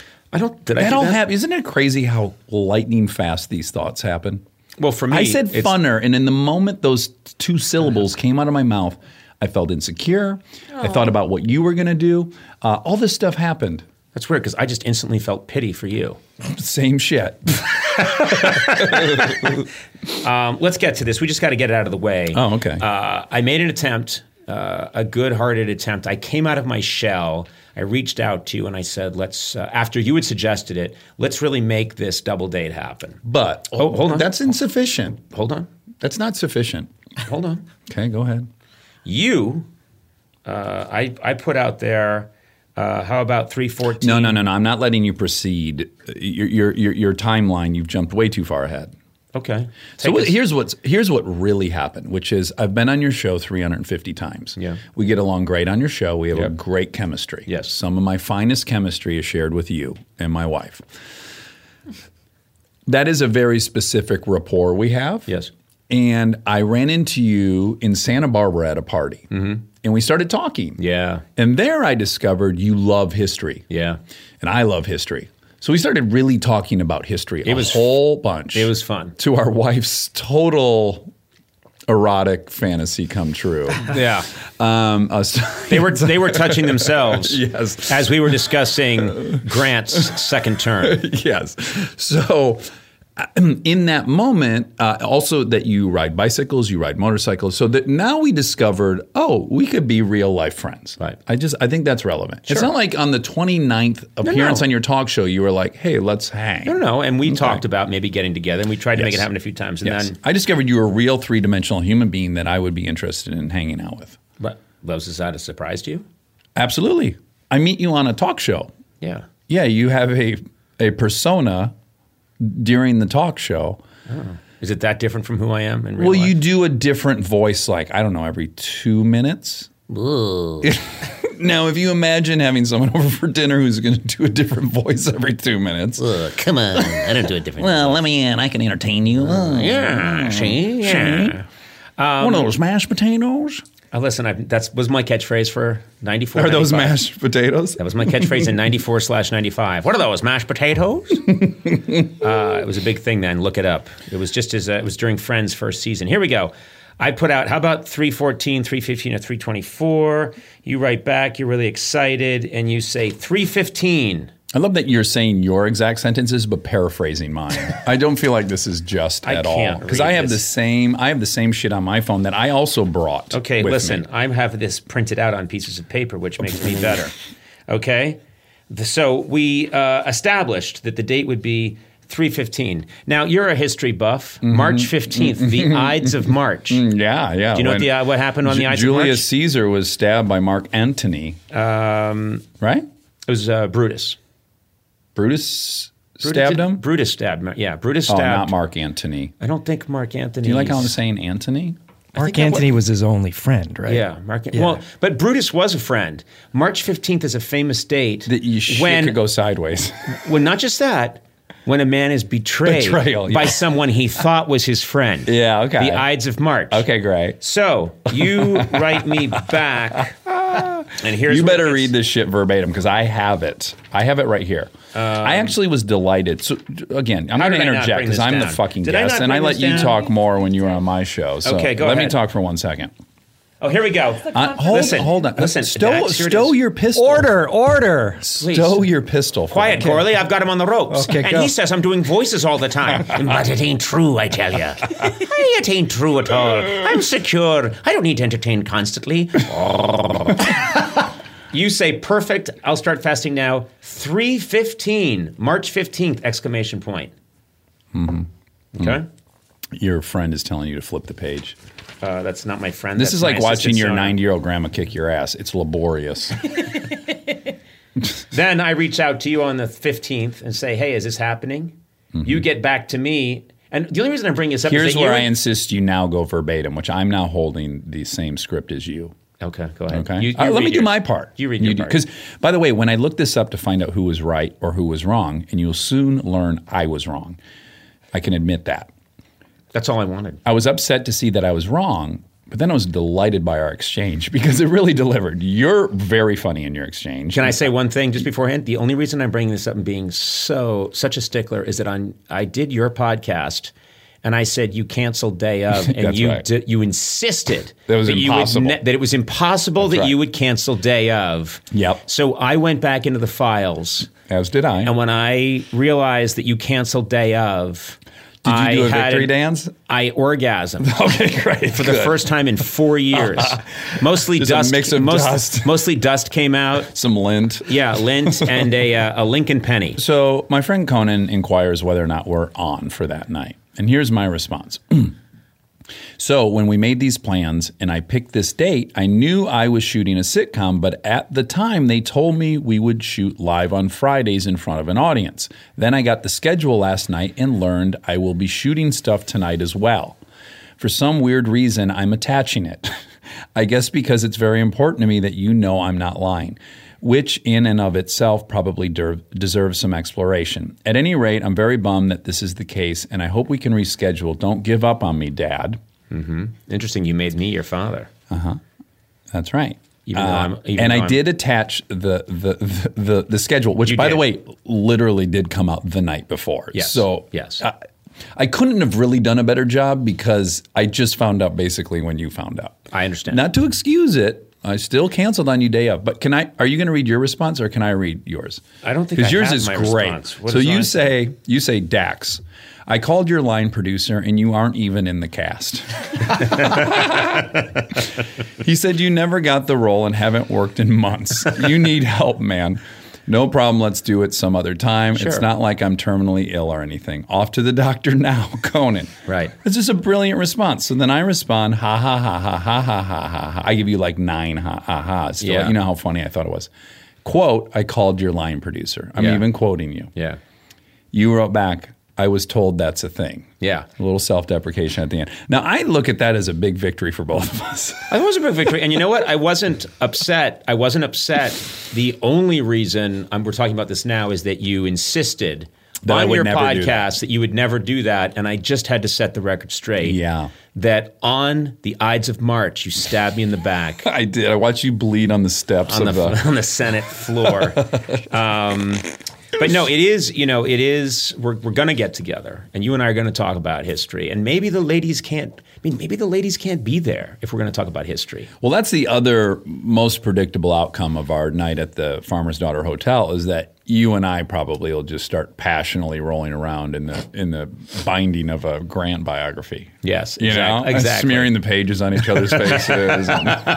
[SPEAKER 1] Isn't it crazy how lightning fast these thoughts happen?
[SPEAKER 3] Well, for me,
[SPEAKER 1] I said funner, and in the moment those 2 syllables came out of my mouth, I felt insecure. I thought about what you were going to do. All this stuff happened.
[SPEAKER 3] That's weird because I just instantly felt pity for you.
[SPEAKER 1] Same shit.
[SPEAKER 3] Let's get to this. We just got to get it out of the way.
[SPEAKER 1] Oh, okay.
[SPEAKER 3] I made an attempt, a good-hearted attempt. I came out of my shell. I reached out to you and I said, let's, after you had suggested it, let's really make this double date happen.
[SPEAKER 1] But
[SPEAKER 3] hold on.
[SPEAKER 1] That's insufficient.
[SPEAKER 3] Hold on.
[SPEAKER 1] That's not sufficient.
[SPEAKER 3] Hold on.
[SPEAKER 1] Okay, go ahead.
[SPEAKER 3] You, I put out there, how about 3:14?
[SPEAKER 1] No. I'm not letting you proceed. Your timeline, you've jumped way too far ahead.
[SPEAKER 3] Okay.
[SPEAKER 1] Here's what really happened, which is I've been on your show 350 times.
[SPEAKER 3] Yeah.
[SPEAKER 1] We get along great on your show. We have a great chemistry.
[SPEAKER 3] Yes.
[SPEAKER 1] Some of my finest chemistry is shared with you and my wife. That is a very specific rapport we have.
[SPEAKER 3] Yes.
[SPEAKER 1] And I ran into you in Santa Barbara at a party. Mm-hmm. And we started talking.
[SPEAKER 3] Yeah.
[SPEAKER 1] And there I discovered you love history.
[SPEAKER 3] Yeah.
[SPEAKER 1] And I love history. So we started really talking about history a whole bunch.
[SPEAKER 3] It was fun.
[SPEAKER 1] To our wife's total erotic fantasy come true.
[SPEAKER 3] Yeah. They were touching themselves
[SPEAKER 1] yes.
[SPEAKER 3] as we were discussing Grant's second term.
[SPEAKER 1] Yes. So in that moment, also that you ride bicycles, you ride motorcycles, so that now we discovered, we could be real life friends.
[SPEAKER 3] Right.
[SPEAKER 1] I think that's relevant.
[SPEAKER 3] Sure.
[SPEAKER 1] It's not like on the 29th appearance on your talk show, you were like, hey, let's hang.
[SPEAKER 3] No. And we talked about maybe getting together, and we tried to make it happen a few times. And then
[SPEAKER 1] I discovered you were a real 3-dimensional human being that I would be interested in hanging out with.
[SPEAKER 3] But is that a surprise to you?
[SPEAKER 1] Absolutely. I meet you on a talk show.
[SPEAKER 3] Yeah.
[SPEAKER 1] Yeah, you have a persona during the talk show.
[SPEAKER 3] Oh. Is it that different from who I am in real life?
[SPEAKER 1] You do a different voice, every 2 minutes. Now, if you imagine having someone over for dinner who's going to do a different voice every 2 minutes.
[SPEAKER 3] Come on. I don't do a different
[SPEAKER 1] Well, let me in. I can entertain you.
[SPEAKER 3] Yeah, see? Yeah.
[SPEAKER 1] One of those mashed potatoes?
[SPEAKER 3] Listen, that was my catchphrase for 94.
[SPEAKER 1] Are those
[SPEAKER 3] 95.
[SPEAKER 1] mashed potatoes?
[SPEAKER 3] That was my catchphrase in 94/95. What are those, mashed potatoes? It was a big thing then. Look it up. It was just as it was during Friends' first season. Here we go. I put out, how about 314, 315, or 324? You write back, you're really excited, and you say 315.
[SPEAKER 1] I love that you're saying your exact sentences, but paraphrasing mine. I don't feel like this is just at all. Because I have the same shit on my phone that I also brought.
[SPEAKER 3] Okay,
[SPEAKER 1] with
[SPEAKER 3] listen,
[SPEAKER 1] me.
[SPEAKER 3] I have this printed out on pieces of paper, which makes me better. Okay? So we established that the date would be 315. Now, you're a history buff. March 15th, the Ides of March.
[SPEAKER 1] Yeah.
[SPEAKER 3] Do you know what happened on the Ides of March?
[SPEAKER 1] Julius Caesar was stabbed by Mark Antony. Right?
[SPEAKER 3] It was Brutus.
[SPEAKER 1] Brutus stabbed him?
[SPEAKER 3] Brutus stabbed him. Yeah, Brutus
[SPEAKER 1] Oh,
[SPEAKER 3] stabbed.
[SPEAKER 1] not Mark Antony.
[SPEAKER 3] I don't think Mark Antony.
[SPEAKER 1] Do you like how I'm saying Antony?
[SPEAKER 5] Mark Antony was his only friend, right?
[SPEAKER 3] Yeah, Well, but Brutus was a friend. March 15th is a famous date
[SPEAKER 1] That shit could go sideways.
[SPEAKER 3] Well, not just that. When a man is betrayed by someone he thought was his friend.
[SPEAKER 1] Yeah, okay.
[SPEAKER 3] The Ides of March.
[SPEAKER 1] Okay, great.
[SPEAKER 3] So you write me back, and here's
[SPEAKER 1] You better read this shit verbatim because I have it. I have it right here. I actually was delighted. So again, I'm going to interject because I'm the fucking guest, and I let you talk more when you were on my show. So
[SPEAKER 3] okay, go
[SPEAKER 1] ahead.
[SPEAKER 3] Let
[SPEAKER 1] me talk for 1 second.
[SPEAKER 3] Oh, here we go.
[SPEAKER 1] Hold on.
[SPEAKER 3] Listen.
[SPEAKER 1] Stow your pistol.
[SPEAKER 5] Order.
[SPEAKER 1] Stow your pistol.
[SPEAKER 3] Quiet, Corley. I've got him on the ropes.
[SPEAKER 5] Okay,
[SPEAKER 3] and
[SPEAKER 5] go.
[SPEAKER 3] he says I'm doing voices all the time. But it ain't true, I tell you. It ain't true at all. I'm secure. I don't need to entertain constantly. You say, perfect. I'll start fasting now. 3:15, March 15th, exclamation point. Okay?
[SPEAKER 1] Your friend is telling you to flip the page.
[SPEAKER 3] That's not my friend.
[SPEAKER 1] This
[SPEAKER 3] That's
[SPEAKER 1] is
[SPEAKER 3] my
[SPEAKER 1] like watching your
[SPEAKER 3] assistant, Sona.
[SPEAKER 1] 90-year-old grandma kick your ass. It's laborious.
[SPEAKER 3] Then I reach out to you on the 15th and say, hey, is this happening? You get back to me. And the only reason I bring this up
[SPEAKER 1] Here's
[SPEAKER 3] is that
[SPEAKER 1] where I insist you now go verbatim, which I'm now holding the same script as you.
[SPEAKER 3] Okay, go ahead.
[SPEAKER 1] Okay.
[SPEAKER 3] You
[SPEAKER 1] Let
[SPEAKER 3] read
[SPEAKER 1] me do
[SPEAKER 3] yours.
[SPEAKER 1] my part.
[SPEAKER 3] You read your part.
[SPEAKER 1] Because, by the way, when I looked this up to find out who was right or who was wrong, and you'll soon learn I was wrong, I can admit that.
[SPEAKER 3] That's all I wanted.
[SPEAKER 1] I was upset to see that I was wrong, but then I was delighted by our exchange because it really delivered. You're very funny in your exchange.
[SPEAKER 3] Can I say one thing just beforehand? The only reason I'm bringing this up and being such a stickler is that I did your podcast. And I said you canceled day of, and
[SPEAKER 1] That's right.
[SPEAKER 3] You insisted
[SPEAKER 1] That was impossible.
[SPEAKER 3] that it was impossible that you would cancel day of.
[SPEAKER 1] Yep.
[SPEAKER 3] So I went back into the files,
[SPEAKER 1] As did I.
[SPEAKER 3] and when I realized that you canceled day of,
[SPEAKER 1] Did you do a victory dance?
[SPEAKER 3] I orgasmed.
[SPEAKER 1] Okay, great.
[SPEAKER 3] For the first time in 4 years. Mostly
[SPEAKER 1] Just
[SPEAKER 3] dust.
[SPEAKER 1] a mix of dust.
[SPEAKER 3] Mostly dust came out.
[SPEAKER 1] Some lint.
[SPEAKER 3] Yeah, lint and a Lincoln penny.
[SPEAKER 1] So my friend Conan inquires whether or not we're on for that night. And here's my response. So when we made these plans and I picked this date, I knew I was shooting a sitcom, but at the time they told me we would shoot live on Fridays in front of an audience. Then I got the schedule last night and learned I will be shooting stuff tonight as well. For some weird reason, I'm attaching it. I guess because it's very important to me that you know I'm not lying, which in and of itself probably deserves some exploration. At any rate, I'm very bummed that this is the case, and I hope we can reschedule. Don't give up on me, Dad.
[SPEAKER 3] Mm-hmm. Interesting. You made me your father.
[SPEAKER 1] That's right.
[SPEAKER 3] I
[SPEAKER 1] did attach the schedule, which, by the way, literally did come out the night before.
[SPEAKER 3] Yes.
[SPEAKER 1] So
[SPEAKER 3] yes.
[SPEAKER 1] I couldn't have really done a better job because I just found out basically when you found out.
[SPEAKER 3] I understand.
[SPEAKER 1] Not to excuse it. I still canceled on you day of, but are you going to read your response or can I read yours?
[SPEAKER 3] I don't think
[SPEAKER 1] because
[SPEAKER 3] I
[SPEAKER 1] yours
[SPEAKER 3] have
[SPEAKER 1] is
[SPEAKER 3] my
[SPEAKER 1] great.
[SPEAKER 3] response. What
[SPEAKER 1] So
[SPEAKER 3] is
[SPEAKER 1] you say Dax. I called your line producer and you aren't even in the cast. He said you never got the role and haven't worked in months. You need help, man. No problem. Let's do it some other time.
[SPEAKER 3] Sure.
[SPEAKER 1] It's not like I'm terminally ill or anything. Off to the doctor now, Conan.
[SPEAKER 3] Right.
[SPEAKER 1] It's just a brilliant response. So then I respond, ha, ha, ha, ha, ha, ha, ha, ha, ha. I give you like 9 ha-has.
[SPEAKER 3] Yeah.
[SPEAKER 1] You know how funny I thought it was. Quote, I called your line producer. I'm even quoting you.
[SPEAKER 3] Yeah.
[SPEAKER 1] You wrote back, I was told that's a thing.
[SPEAKER 3] Yeah.
[SPEAKER 1] A little self-deprecation at the end. Now, I look at that as a big victory for both of us.
[SPEAKER 3] It was a big victory. And you know what? I wasn't upset. The only reason we're talking about this now is that you insisted
[SPEAKER 1] That I
[SPEAKER 3] on
[SPEAKER 1] would
[SPEAKER 3] your
[SPEAKER 1] never do
[SPEAKER 3] podcast that you would never do that. And I just had to set the record straight.
[SPEAKER 1] Yeah.
[SPEAKER 3] That on the Ides of March, you stabbed me in the back.
[SPEAKER 1] I did. I watched you bleed on the steps
[SPEAKER 3] on
[SPEAKER 1] of
[SPEAKER 3] the Senate floor. But no, it is, we're going to get together and you and I are going to talk about history. And maybe the ladies can't be there if we're going to talk about history.
[SPEAKER 1] Well, that's the other most predictable outcome of our night at the Farmer's Daughter Hotel is that you and I probably will just start passionately rolling around in the binding of a Grant biography.
[SPEAKER 3] Yes,
[SPEAKER 1] You know?
[SPEAKER 3] exactly.
[SPEAKER 1] Smearing the pages on each other's faces.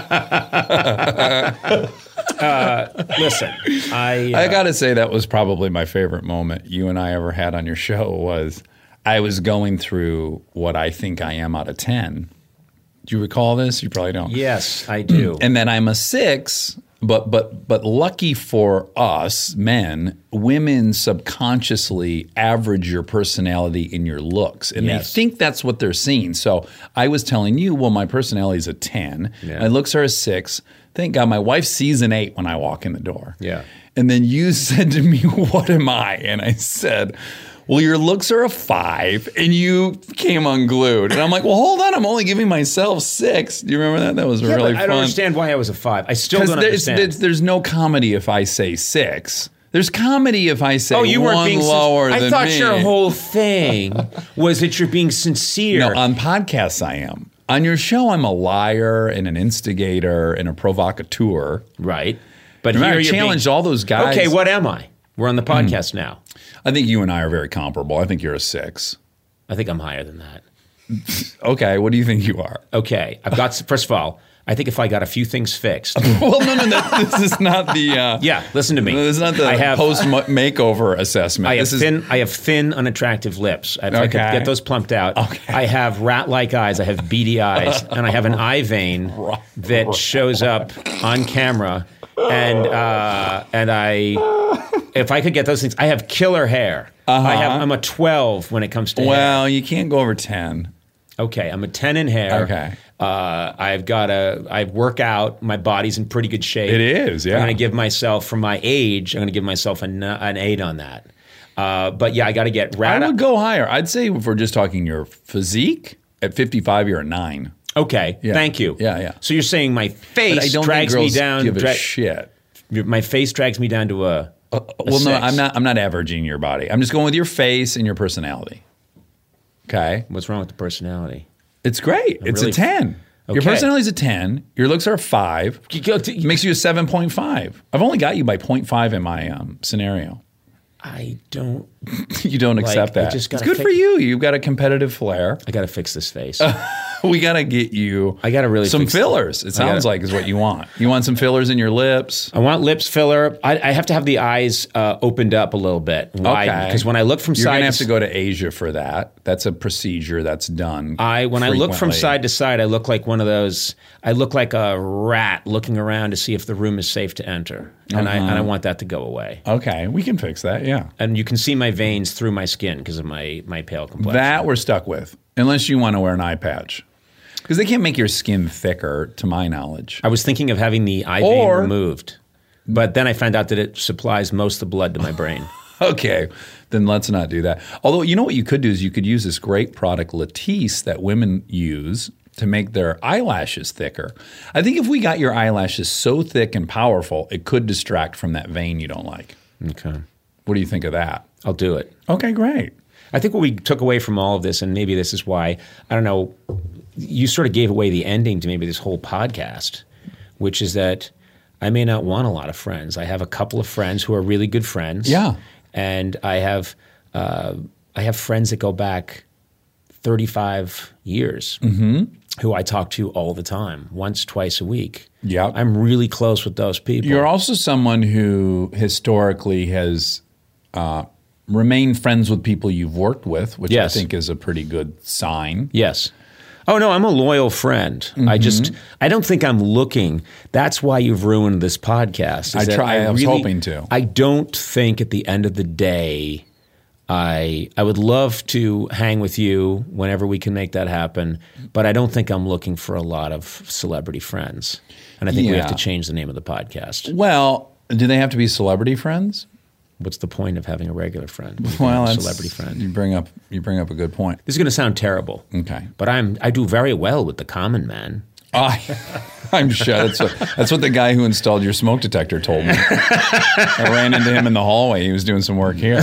[SPEAKER 3] Listen,
[SPEAKER 1] I got to say that was probably my favorite moment you and I ever had on your show was I was going through what I think I am out of 10. Do you recall this? You probably don't.
[SPEAKER 3] Yes, I do.
[SPEAKER 1] And then I'm a 6, but lucky for us men, women subconsciously average your personality in your looks. And
[SPEAKER 3] Yes.
[SPEAKER 1] they think that's what they're seeing. So I was telling you, well, my personality is a 10.
[SPEAKER 3] Yeah.
[SPEAKER 1] My looks are a 6. Thank God my wife sees an 8 when I walk in the door.
[SPEAKER 3] Yeah.
[SPEAKER 1] And then you said to me, what am I? And I said, well, your looks are a 5, and you came unglued. And I'm like, well, hold on, I'm only giving myself 6. Do you remember that? That was really fun.
[SPEAKER 3] I don't understand why I was a 5. I still don't understand.
[SPEAKER 1] There's no comedy if I say 6. There's comedy if I say
[SPEAKER 3] you weren't
[SPEAKER 1] one
[SPEAKER 3] being
[SPEAKER 1] lower than me.
[SPEAKER 3] I thought your whole thing was that you're being sincere.
[SPEAKER 1] No, on podcasts I am. On your show, I'm a liar and an instigator and a provocateur.
[SPEAKER 3] Right. But
[SPEAKER 1] Remember,
[SPEAKER 3] here
[SPEAKER 1] I
[SPEAKER 3] you're
[SPEAKER 1] challenged
[SPEAKER 3] being,
[SPEAKER 1] all those guys.
[SPEAKER 3] Okay, what am I? We're on the podcast now.
[SPEAKER 1] I think you and I are very comparable. I think you're a 6.
[SPEAKER 3] I think I'm higher than that.
[SPEAKER 1] Okay, what do you think you are?
[SPEAKER 3] Okay, first of all, I think if I got a few things fixed.
[SPEAKER 1] Well, no, this is not the.
[SPEAKER 3] Yeah, listen to me.
[SPEAKER 1] This is not the post makeover assessment.
[SPEAKER 3] I have thin, unattractive lips. If I could get those plumped out. Okay. I have rat-like eyes. I have beady eyes, and I have an eye vein that shows up on camera. And if I could get those things, I have killer hair. I'm a 12 when it comes to hair.
[SPEAKER 1] Well, you can't go over 10.
[SPEAKER 3] Okay, I'm a 10 in hair.
[SPEAKER 1] Okay.
[SPEAKER 3] I work out. My body's in pretty good shape.
[SPEAKER 1] It is, yeah.
[SPEAKER 3] I'm going to give myself, for my age, I'm going to give myself an 8 on that. But yeah, I got to get rat.
[SPEAKER 1] I would go higher. I'd say if we're just talking your physique, at 55, you're a 9.
[SPEAKER 3] Okay,
[SPEAKER 1] Yeah.
[SPEAKER 3] Thank you.
[SPEAKER 1] Yeah.
[SPEAKER 3] So you're saying my face
[SPEAKER 1] But I don't
[SPEAKER 3] drags
[SPEAKER 1] think
[SPEAKER 3] me
[SPEAKER 1] girls
[SPEAKER 3] down.
[SPEAKER 1] give a shit.
[SPEAKER 3] My face drags me down to a
[SPEAKER 1] Well, no,
[SPEAKER 3] 6.
[SPEAKER 1] I'm not averaging your body. I'm just going with your face and your personality. Okay?
[SPEAKER 3] What's wrong with the personality?
[SPEAKER 1] It's great. It's
[SPEAKER 3] really
[SPEAKER 1] a 10. Your
[SPEAKER 3] Okay.
[SPEAKER 1] personality's a 10. Your looks are a 5. Makes you a 7.5. I've only got you by 0.5 in my scenario.
[SPEAKER 3] I don't.
[SPEAKER 1] You don't accept
[SPEAKER 3] I
[SPEAKER 1] that.
[SPEAKER 3] just
[SPEAKER 1] It's
[SPEAKER 3] gotta
[SPEAKER 1] good for you. You've got a competitive flair.
[SPEAKER 3] I got to fix this face.
[SPEAKER 1] We got to get you
[SPEAKER 3] I gotta really
[SPEAKER 1] some
[SPEAKER 3] fix
[SPEAKER 1] fillers. It sounds like is what you want. You want some fillers in your lips.
[SPEAKER 3] I want lips filler. I have to have the eyes opened up a little bit, wide,
[SPEAKER 1] Okay.
[SPEAKER 3] because when I look from
[SPEAKER 1] You're
[SPEAKER 3] side
[SPEAKER 1] going to
[SPEAKER 3] to
[SPEAKER 1] have to go to Asia for that. That's a procedure that's done.
[SPEAKER 3] when I look from
[SPEAKER 1] frequently.
[SPEAKER 3] side to side, I look like one of those. I look like a rat looking around to see if the room is safe to enter, and I want that to go away.
[SPEAKER 1] Okay, we can fix that, yeah.
[SPEAKER 3] And you can see my veins through my skin because of my pale complexion.
[SPEAKER 1] That we're stuck with, unless you want to wear an eye patch. Because they can't make your skin thicker, to my knowledge.
[SPEAKER 3] I was thinking of having the eye vein removed, but then I found out that it supplies most of the blood to my brain.
[SPEAKER 1] Okay, then let's not do that. Although, you know what you could do is you could use this great product, Latisse, that women use to make their eyelashes thicker. I think if we got your eyelashes so thick and powerful, it could distract from that vein you don't like.
[SPEAKER 3] Okay.
[SPEAKER 1] What do you think of that?
[SPEAKER 3] I'll do it.
[SPEAKER 1] Okay, great.
[SPEAKER 3] I think what we took away from all of this, and maybe this is why, I don't know, you sort of gave away the ending to maybe this whole podcast, which is that I may not want a lot of friends. I have a couple of friends who are really good friends.
[SPEAKER 1] Yeah.
[SPEAKER 3] And I have friends that go back 35 years who I talk to all the time, once, twice a week.
[SPEAKER 1] Yep.
[SPEAKER 3] I'm really close with those people.
[SPEAKER 1] You're also someone who historically has remained friends with people you've worked with, which
[SPEAKER 3] Yes.
[SPEAKER 1] I think is a pretty good sign.
[SPEAKER 3] Yes. Oh, no, I'm a loyal friend. I don't think I'm looking. That's why you've ruined this podcast.
[SPEAKER 1] I was hoping to.
[SPEAKER 3] I don't think at the end of the day I would love to hang with you whenever we can make that happen, but I don't think I'm looking for a lot of celebrity friends. And I think we have to change the name of the podcast.
[SPEAKER 1] Well, do they have to be celebrity friends?
[SPEAKER 3] What's the point of having a regular friend?
[SPEAKER 1] Well,
[SPEAKER 3] a celebrity friend.
[SPEAKER 1] You bring up a good point.
[SPEAKER 3] This is going to sound terrible.
[SPEAKER 1] Okay.
[SPEAKER 3] But I do very well with the common man.
[SPEAKER 1] I'm sure that's what the guy who installed your smoke detector told me. I ran into him in the hallway. He was doing some work here.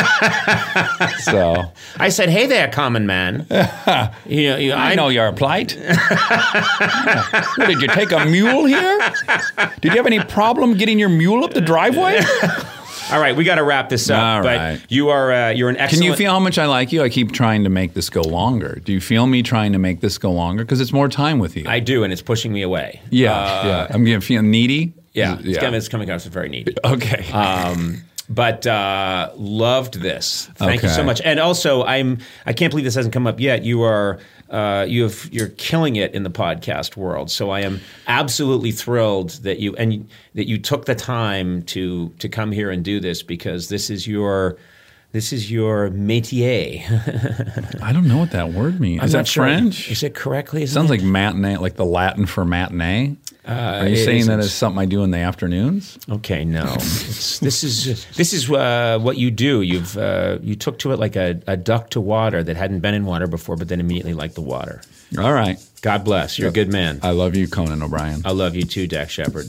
[SPEAKER 1] So
[SPEAKER 3] I said, "Hey there, common man.
[SPEAKER 1] I know your plight. What, did you take a mule here? Did you have any problem getting your mule up the driveway?"
[SPEAKER 3] All right, we got to wrap this up.
[SPEAKER 1] All
[SPEAKER 3] but
[SPEAKER 1] right.
[SPEAKER 3] you're an excellent.
[SPEAKER 1] Can you feel how much I like you? I keep trying to make this go longer. Do you feel me trying to make this go longer? Because it's more time with you.
[SPEAKER 3] I do, and it's pushing me away.
[SPEAKER 1] Yeah. I'm going to feel needy.
[SPEAKER 3] Yeah, it's coming out as very needy.
[SPEAKER 1] Okay.
[SPEAKER 3] But loved this. Thank you so much. And also, I can't believe this hasn't come up yet. You're killing it in the podcast world. So I am absolutely thrilled that you took the time to come here and do this, because this is your métier.
[SPEAKER 1] I don't know what that word means. Is that French?
[SPEAKER 3] Is it correctly?
[SPEAKER 1] Sounds like matinee, like the Latin for matinee. Are you saying that it's something I do in the afternoons?
[SPEAKER 3] Okay, no. This is what you do. You took to it like a duck to water that hadn't been in water before, but then immediately liked the water.
[SPEAKER 1] All right.
[SPEAKER 3] God bless. You're a good man.
[SPEAKER 1] I love you, Conan O'Brien.
[SPEAKER 3] I love you too, Dax Shepard.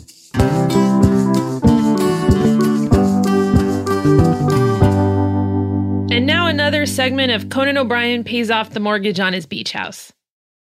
[SPEAKER 4] And now another segment of Conan O'Brien pays off the mortgage on his beach house.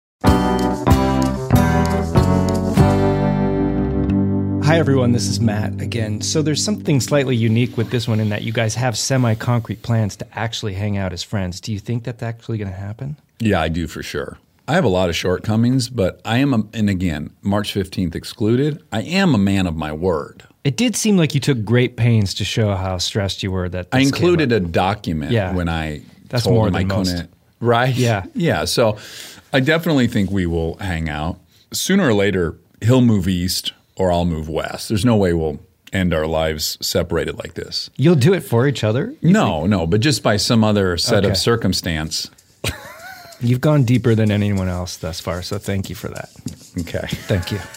[SPEAKER 5] Hi, everyone. This is Matt again. So there's something slightly unique with this one in that you guys have semi-concrete plans to actually hang out as friends. Do you think that's actually going to happen?
[SPEAKER 1] Yeah, I do for sure. I have a lot of shortcomings, but I am, and again, March 15th excluded, I am a man of my word.
[SPEAKER 5] It did seem like you took great pains to show how stressed you were. That
[SPEAKER 1] I included a document when I
[SPEAKER 5] That's
[SPEAKER 1] told
[SPEAKER 5] more
[SPEAKER 1] him
[SPEAKER 5] than
[SPEAKER 1] I couldn't.
[SPEAKER 5] most.
[SPEAKER 1] Right?
[SPEAKER 5] Yeah.
[SPEAKER 1] Yeah, so I definitely think we will hang out. Sooner or later, he'll move east or I'll move west. There's no way we'll end our lives separated like this.
[SPEAKER 5] You'll do it for each other?
[SPEAKER 1] No, but just by some other set of circumstance.
[SPEAKER 5] You've gone deeper than anyone else thus far, so thank you for that.
[SPEAKER 1] Okay.
[SPEAKER 5] Thank you.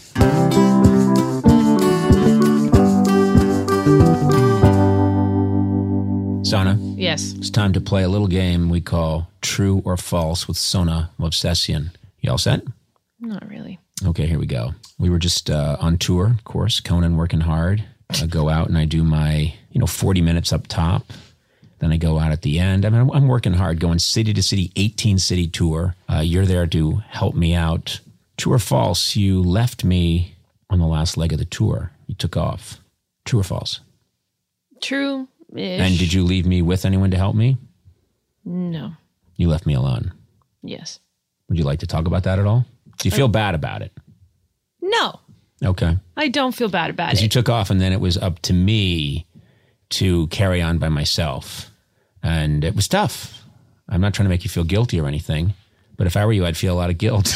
[SPEAKER 3] Sona?
[SPEAKER 4] Yes.
[SPEAKER 3] It's time to play a little game we call True or False with Sona Movsesian. You all set?
[SPEAKER 4] Not really.
[SPEAKER 3] Okay, here we go. We were just on tour, of course. Conan working hard. I go out and I do my 40 minutes up top. Then I go out at the end. I mean, I'm working hard, going city to city, 18-city tour. You're there to help me out. True or false, you left me on the last leg of the tour. You took off. True or false?
[SPEAKER 4] True-ish.
[SPEAKER 3] And did you leave me with anyone to help me?
[SPEAKER 4] No.
[SPEAKER 3] You left me alone.
[SPEAKER 4] Yes.
[SPEAKER 3] Would you like to talk about that at all? Do you feel bad about it?
[SPEAKER 4] No.
[SPEAKER 3] Okay.
[SPEAKER 4] I don't feel bad about
[SPEAKER 3] Because
[SPEAKER 4] it.
[SPEAKER 3] you took off and then it was up to me to carry on by myself. And it was tough. I'm not trying to make you feel guilty or anything, but if I were you, I'd feel a lot of guilt.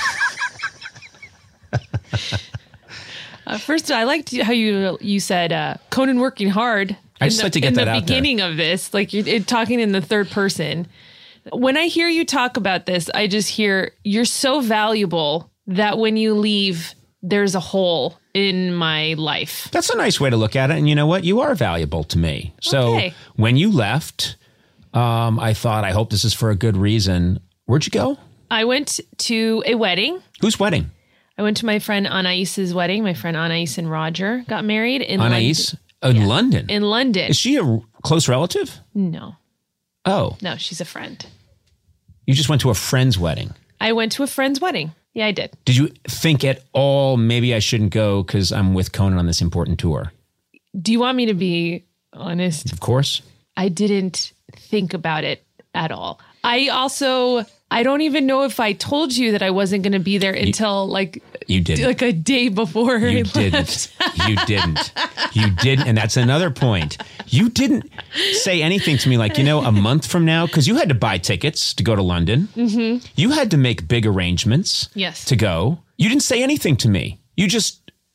[SPEAKER 4] First, I liked how you said Conan working hard.
[SPEAKER 3] I just like to get that out there.
[SPEAKER 4] In the beginning of this, like you're talking in the third person. When I hear you talk about this, I just hear you're so valuable that when you leave, there's a hole in my life.
[SPEAKER 3] That's a nice way to look at it. And you know what? You are valuable to me. So when you left, I thought, I hope this is for a good reason. Where'd you go?
[SPEAKER 4] I went to a wedding.
[SPEAKER 3] Whose wedding?
[SPEAKER 4] I went to my friend Anaïs's wedding. My friend Anaïs and Roger got married in
[SPEAKER 3] Anaïs?
[SPEAKER 4] London.
[SPEAKER 3] London?
[SPEAKER 4] In London.
[SPEAKER 3] Is she a close relative?
[SPEAKER 4] No.
[SPEAKER 3] Oh.
[SPEAKER 4] No, she's a friend.
[SPEAKER 3] You just went to a friend's wedding?
[SPEAKER 4] I went to a friend's wedding. Yeah, I did.
[SPEAKER 3] Did you think at all, maybe I shouldn't go because I'm with Conan on this important tour?
[SPEAKER 4] Do you want me to be honest?
[SPEAKER 3] Of course.
[SPEAKER 4] I didn't think about it at all. I don't even know if I told you that I wasn't going to be there until
[SPEAKER 3] you didn't.
[SPEAKER 4] Like a day before
[SPEAKER 3] you
[SPEAKER 4] I
[SPEAKER 3] didn't.
[SPEAKER 4] left.
[SPEAKER 3] You didn't. And that's another point. You didn't say anything to me like, a month from now, because you had to buy tickets to go to London. Mm-hmm. You had to make big arrangements
[SPEAKER 4] Yes.
[SPEAKER 3] to go. You didn't say anything to me. You just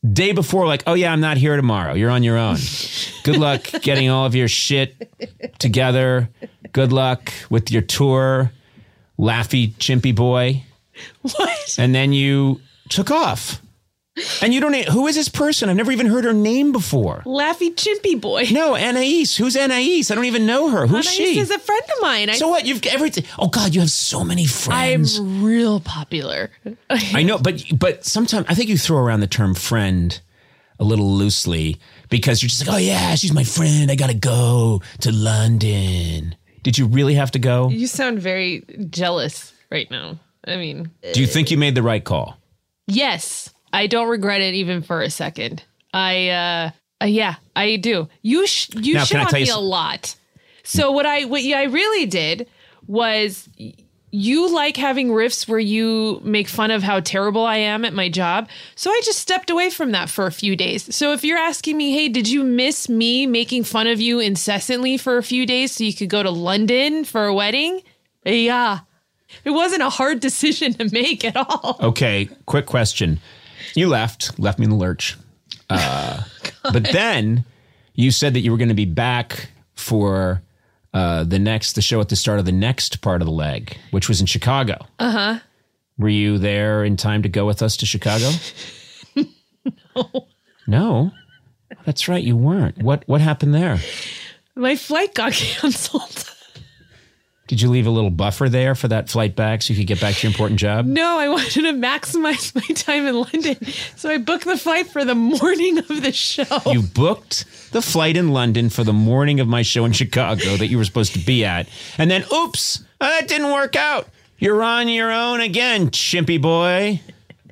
[SPEAKER 3] day before, like, oh yeah, I'm not here tomorrow. You're on your own. Good luck getting all of your shit together. Good luck with your tour, Laffy Chimpy Boy.
[SPEAKER 4] What?
[SPEAKER 3] And then you took off. And you don't know, who is this person? I've never even heard her name before.
[SPEAKER 4] Laffy Chimpy Boy.
[SPEAKER 3] No, Anais. Who's Anais? I don't even know her. Who's
[SPEAKER 4] Anais
[SPEAKER 3] she?
[SPEAKER 4] is a friend of mine.
[SPEAKER 3] So what? You've everything. Oh God, you have so many friends.
[SPEAKER 4] I'm real popular.
[SPEAKER 3] I know, but sometimes I think you throw around the term friend a little loosely because you're just like, oh yeah, she's my friend. I gotta go to London. Did you really have to go?
[SPEAKER 4] You sound very jealous right now. I mean,
[SPEAKER 3] Do you think you made the right call?
[SPEAKER 4] yes, I don't regret it even for a second. Yeah, I do. You
[SPEAKER 3] Now,
[SPEAKER 4] shit
[SPEAKER 3] can I
[SPEAKER 4] on
[SPEAKER 3] tell you
[SPEAKER 4] me a lot. So what I really did was, you like having riffs where you make fun of how terrible I am at my job. So I just stepped away from that for a few days. So if you're asking me, hey, did you miss me making fun of you incessantly for a few days so you could go to London for a wedding? Yeah. It wasn't a hard decision to make at all.
[SPEAKER 3] Okay, quick question. You left me in the lurch. But then you said that you were going to be back for the show at the start of the next part of the leg, which was in Chicago. Uh-huh. Were you there in time to go with us to Chicago?
[SPEAKER 4] No.
[SPEAKER 3] No? That's right, you weren't. What happened there?
[SPEAKER 4] My flight got canceled.
[SPEAKER 3] Did you leave a little buffer there for that flight back so you could get back to your important job?
[SPEAKER 4] No, I wanted to maximize my time in London. So I booked the flight for the morning of the show.
[SPEAKER 3] You booked the flight in London for the morning of my show in Chicago that you were supposed to be at. And then, oops, that didn't work out. You're on your own again, Chimpy Boy.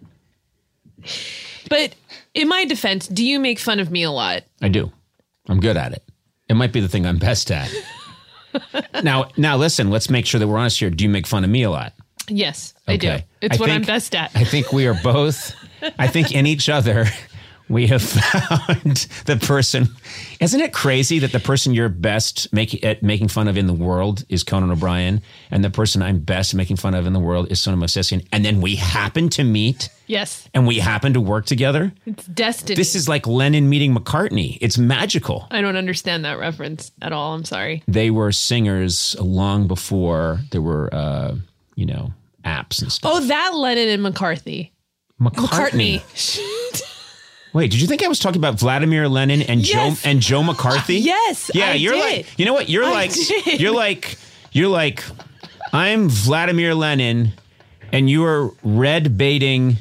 [SPEAKER 4] But in my defense, do you make fun of me a lot?
[SPEAKER 3] I do. I'm good at it. It might be the thing I'm best at. Now, listen, let's make sure that we're honest here. Do you make fun of me a lot?
[SPEAKER 4] Yes, I do.
[SPEAKER 3] Okay.
[SPEAKER 4] It's what I'm
[SPEAKER 3] think-
[SPEAKER 4] best at.
[SPEAKER 3] I think we are both, I think in each other, we have found the person. Isn't it crazy that the person you're best at making fun of in the world is Conan O'Brien, and the person I'm best making fun of in the world is Sonam Movsesian, and then we happen to meet?
[SPEAKER 4] Yes.
[SPEAKER 3] And we happen to work together?
[SPEAKER 4] It's destiny.
[SPEAKER 3] This is like Lennon meeting McCartney. It's magical.
[SPEAKER 4] I don't understand that reference at all. I'm sorry.
[SPEAKER 3] They were singers long before there were, apps and stuff.
[SPEAKER 4] Oh, that Lennon and McCarthy.
[SPEAKER 3] McCartney. Wait, did you think I was talking about Vladimir Lenin and
[SPEAKER 4] Yes.
[SPEAKER 3] Joe McCarthy?
[SPEAKER 4] Yes,
[SPEAKER 3] Yeah,
[SPEAKER 4] I
[SPEAKER 3] you're
[SPEAKER 4] did.
[SPEAKER 3] like, you know what? You're
[SPEAKER 4] did.
[SPEAKER 3] like, I'm Vladimir Lenin, and you are red baiting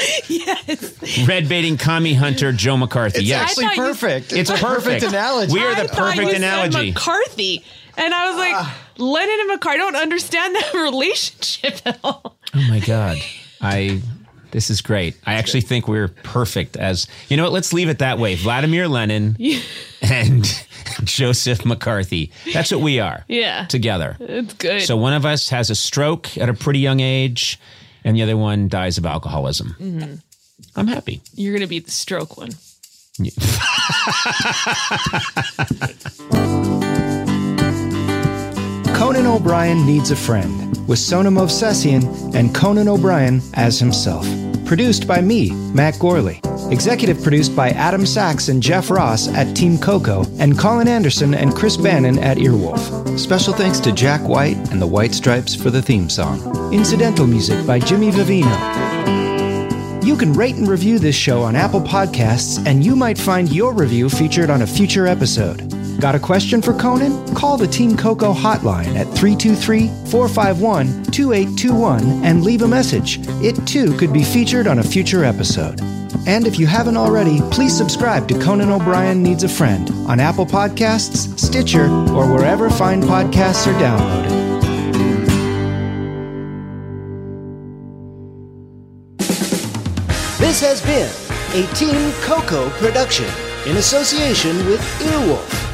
[SPEAKER 3] commie hunter Joe McCarthy.
[SPEAKER 5] It's
[SPEAKER 3] yes,
[SPEAKER 5] actually
[SPEAKER 4] I thought you-
[SPEAKER 5] perfect.
[SPEAKER 3] it's
[SPEAKER 5] a perfect analogy.
[SPEAKER 3] We are
[SPEAKER 4] I
[SPEAKER 3] the
[SPEAKER 4] thought
[SPEAKER 3] perfect
[SPEAKER 4] you said
[SPEAKER 3] analogy.
[SPEAKER 4] McCarthy. And I was like, Lennon and McCarthy, I don't understand that relationship at all.
[SPEAKER 3] Oh my God. This is great. I actually think we're perfect as, you know what, let's leave it that way. Vladimir Lenin and Joseph McCarthy. That's what we are.
[SPEAKER 4] Yeah.
[SPEAKER 3] Together.
[SPEAKER 4] It's good.
[SPEAKER 3] So one of us has a stroke at a pretty young age, and the other one dies of alcoholism. Mm-hmm. I'm happy.
[SPEAKER 4] You're going to be the stroke one.
[SPEAKER 5] Conan O'Brien Needs a Friend, with Sonam Movsesian and Conan O'Brien as himself. Produced by me, Matt Gorley. Executive produced by Adam Sachs and Jeff Ross at Team Coco, and Colin Anderson and Chris Bannon at Earwolf. Special thanks to Jack White and the White Stripes for the theme song. Incidental music by Jimmy Vivino. You can rate and review this show on Apple Podcasts, and you might find your review featured on a future episode. Got a question for Conan? Call the Team Coco hotline at 323-451-2821 and leave a message. It too could be featured on a future episode. And if you haven't already, please subscribe to Conan O'Brien Needs a Friend on Apple Podcasts, Stitcher, or wherever fine podcasts are downloaded.
[SPEAKER 6] This has been a Team Coco production in association with Earwolf.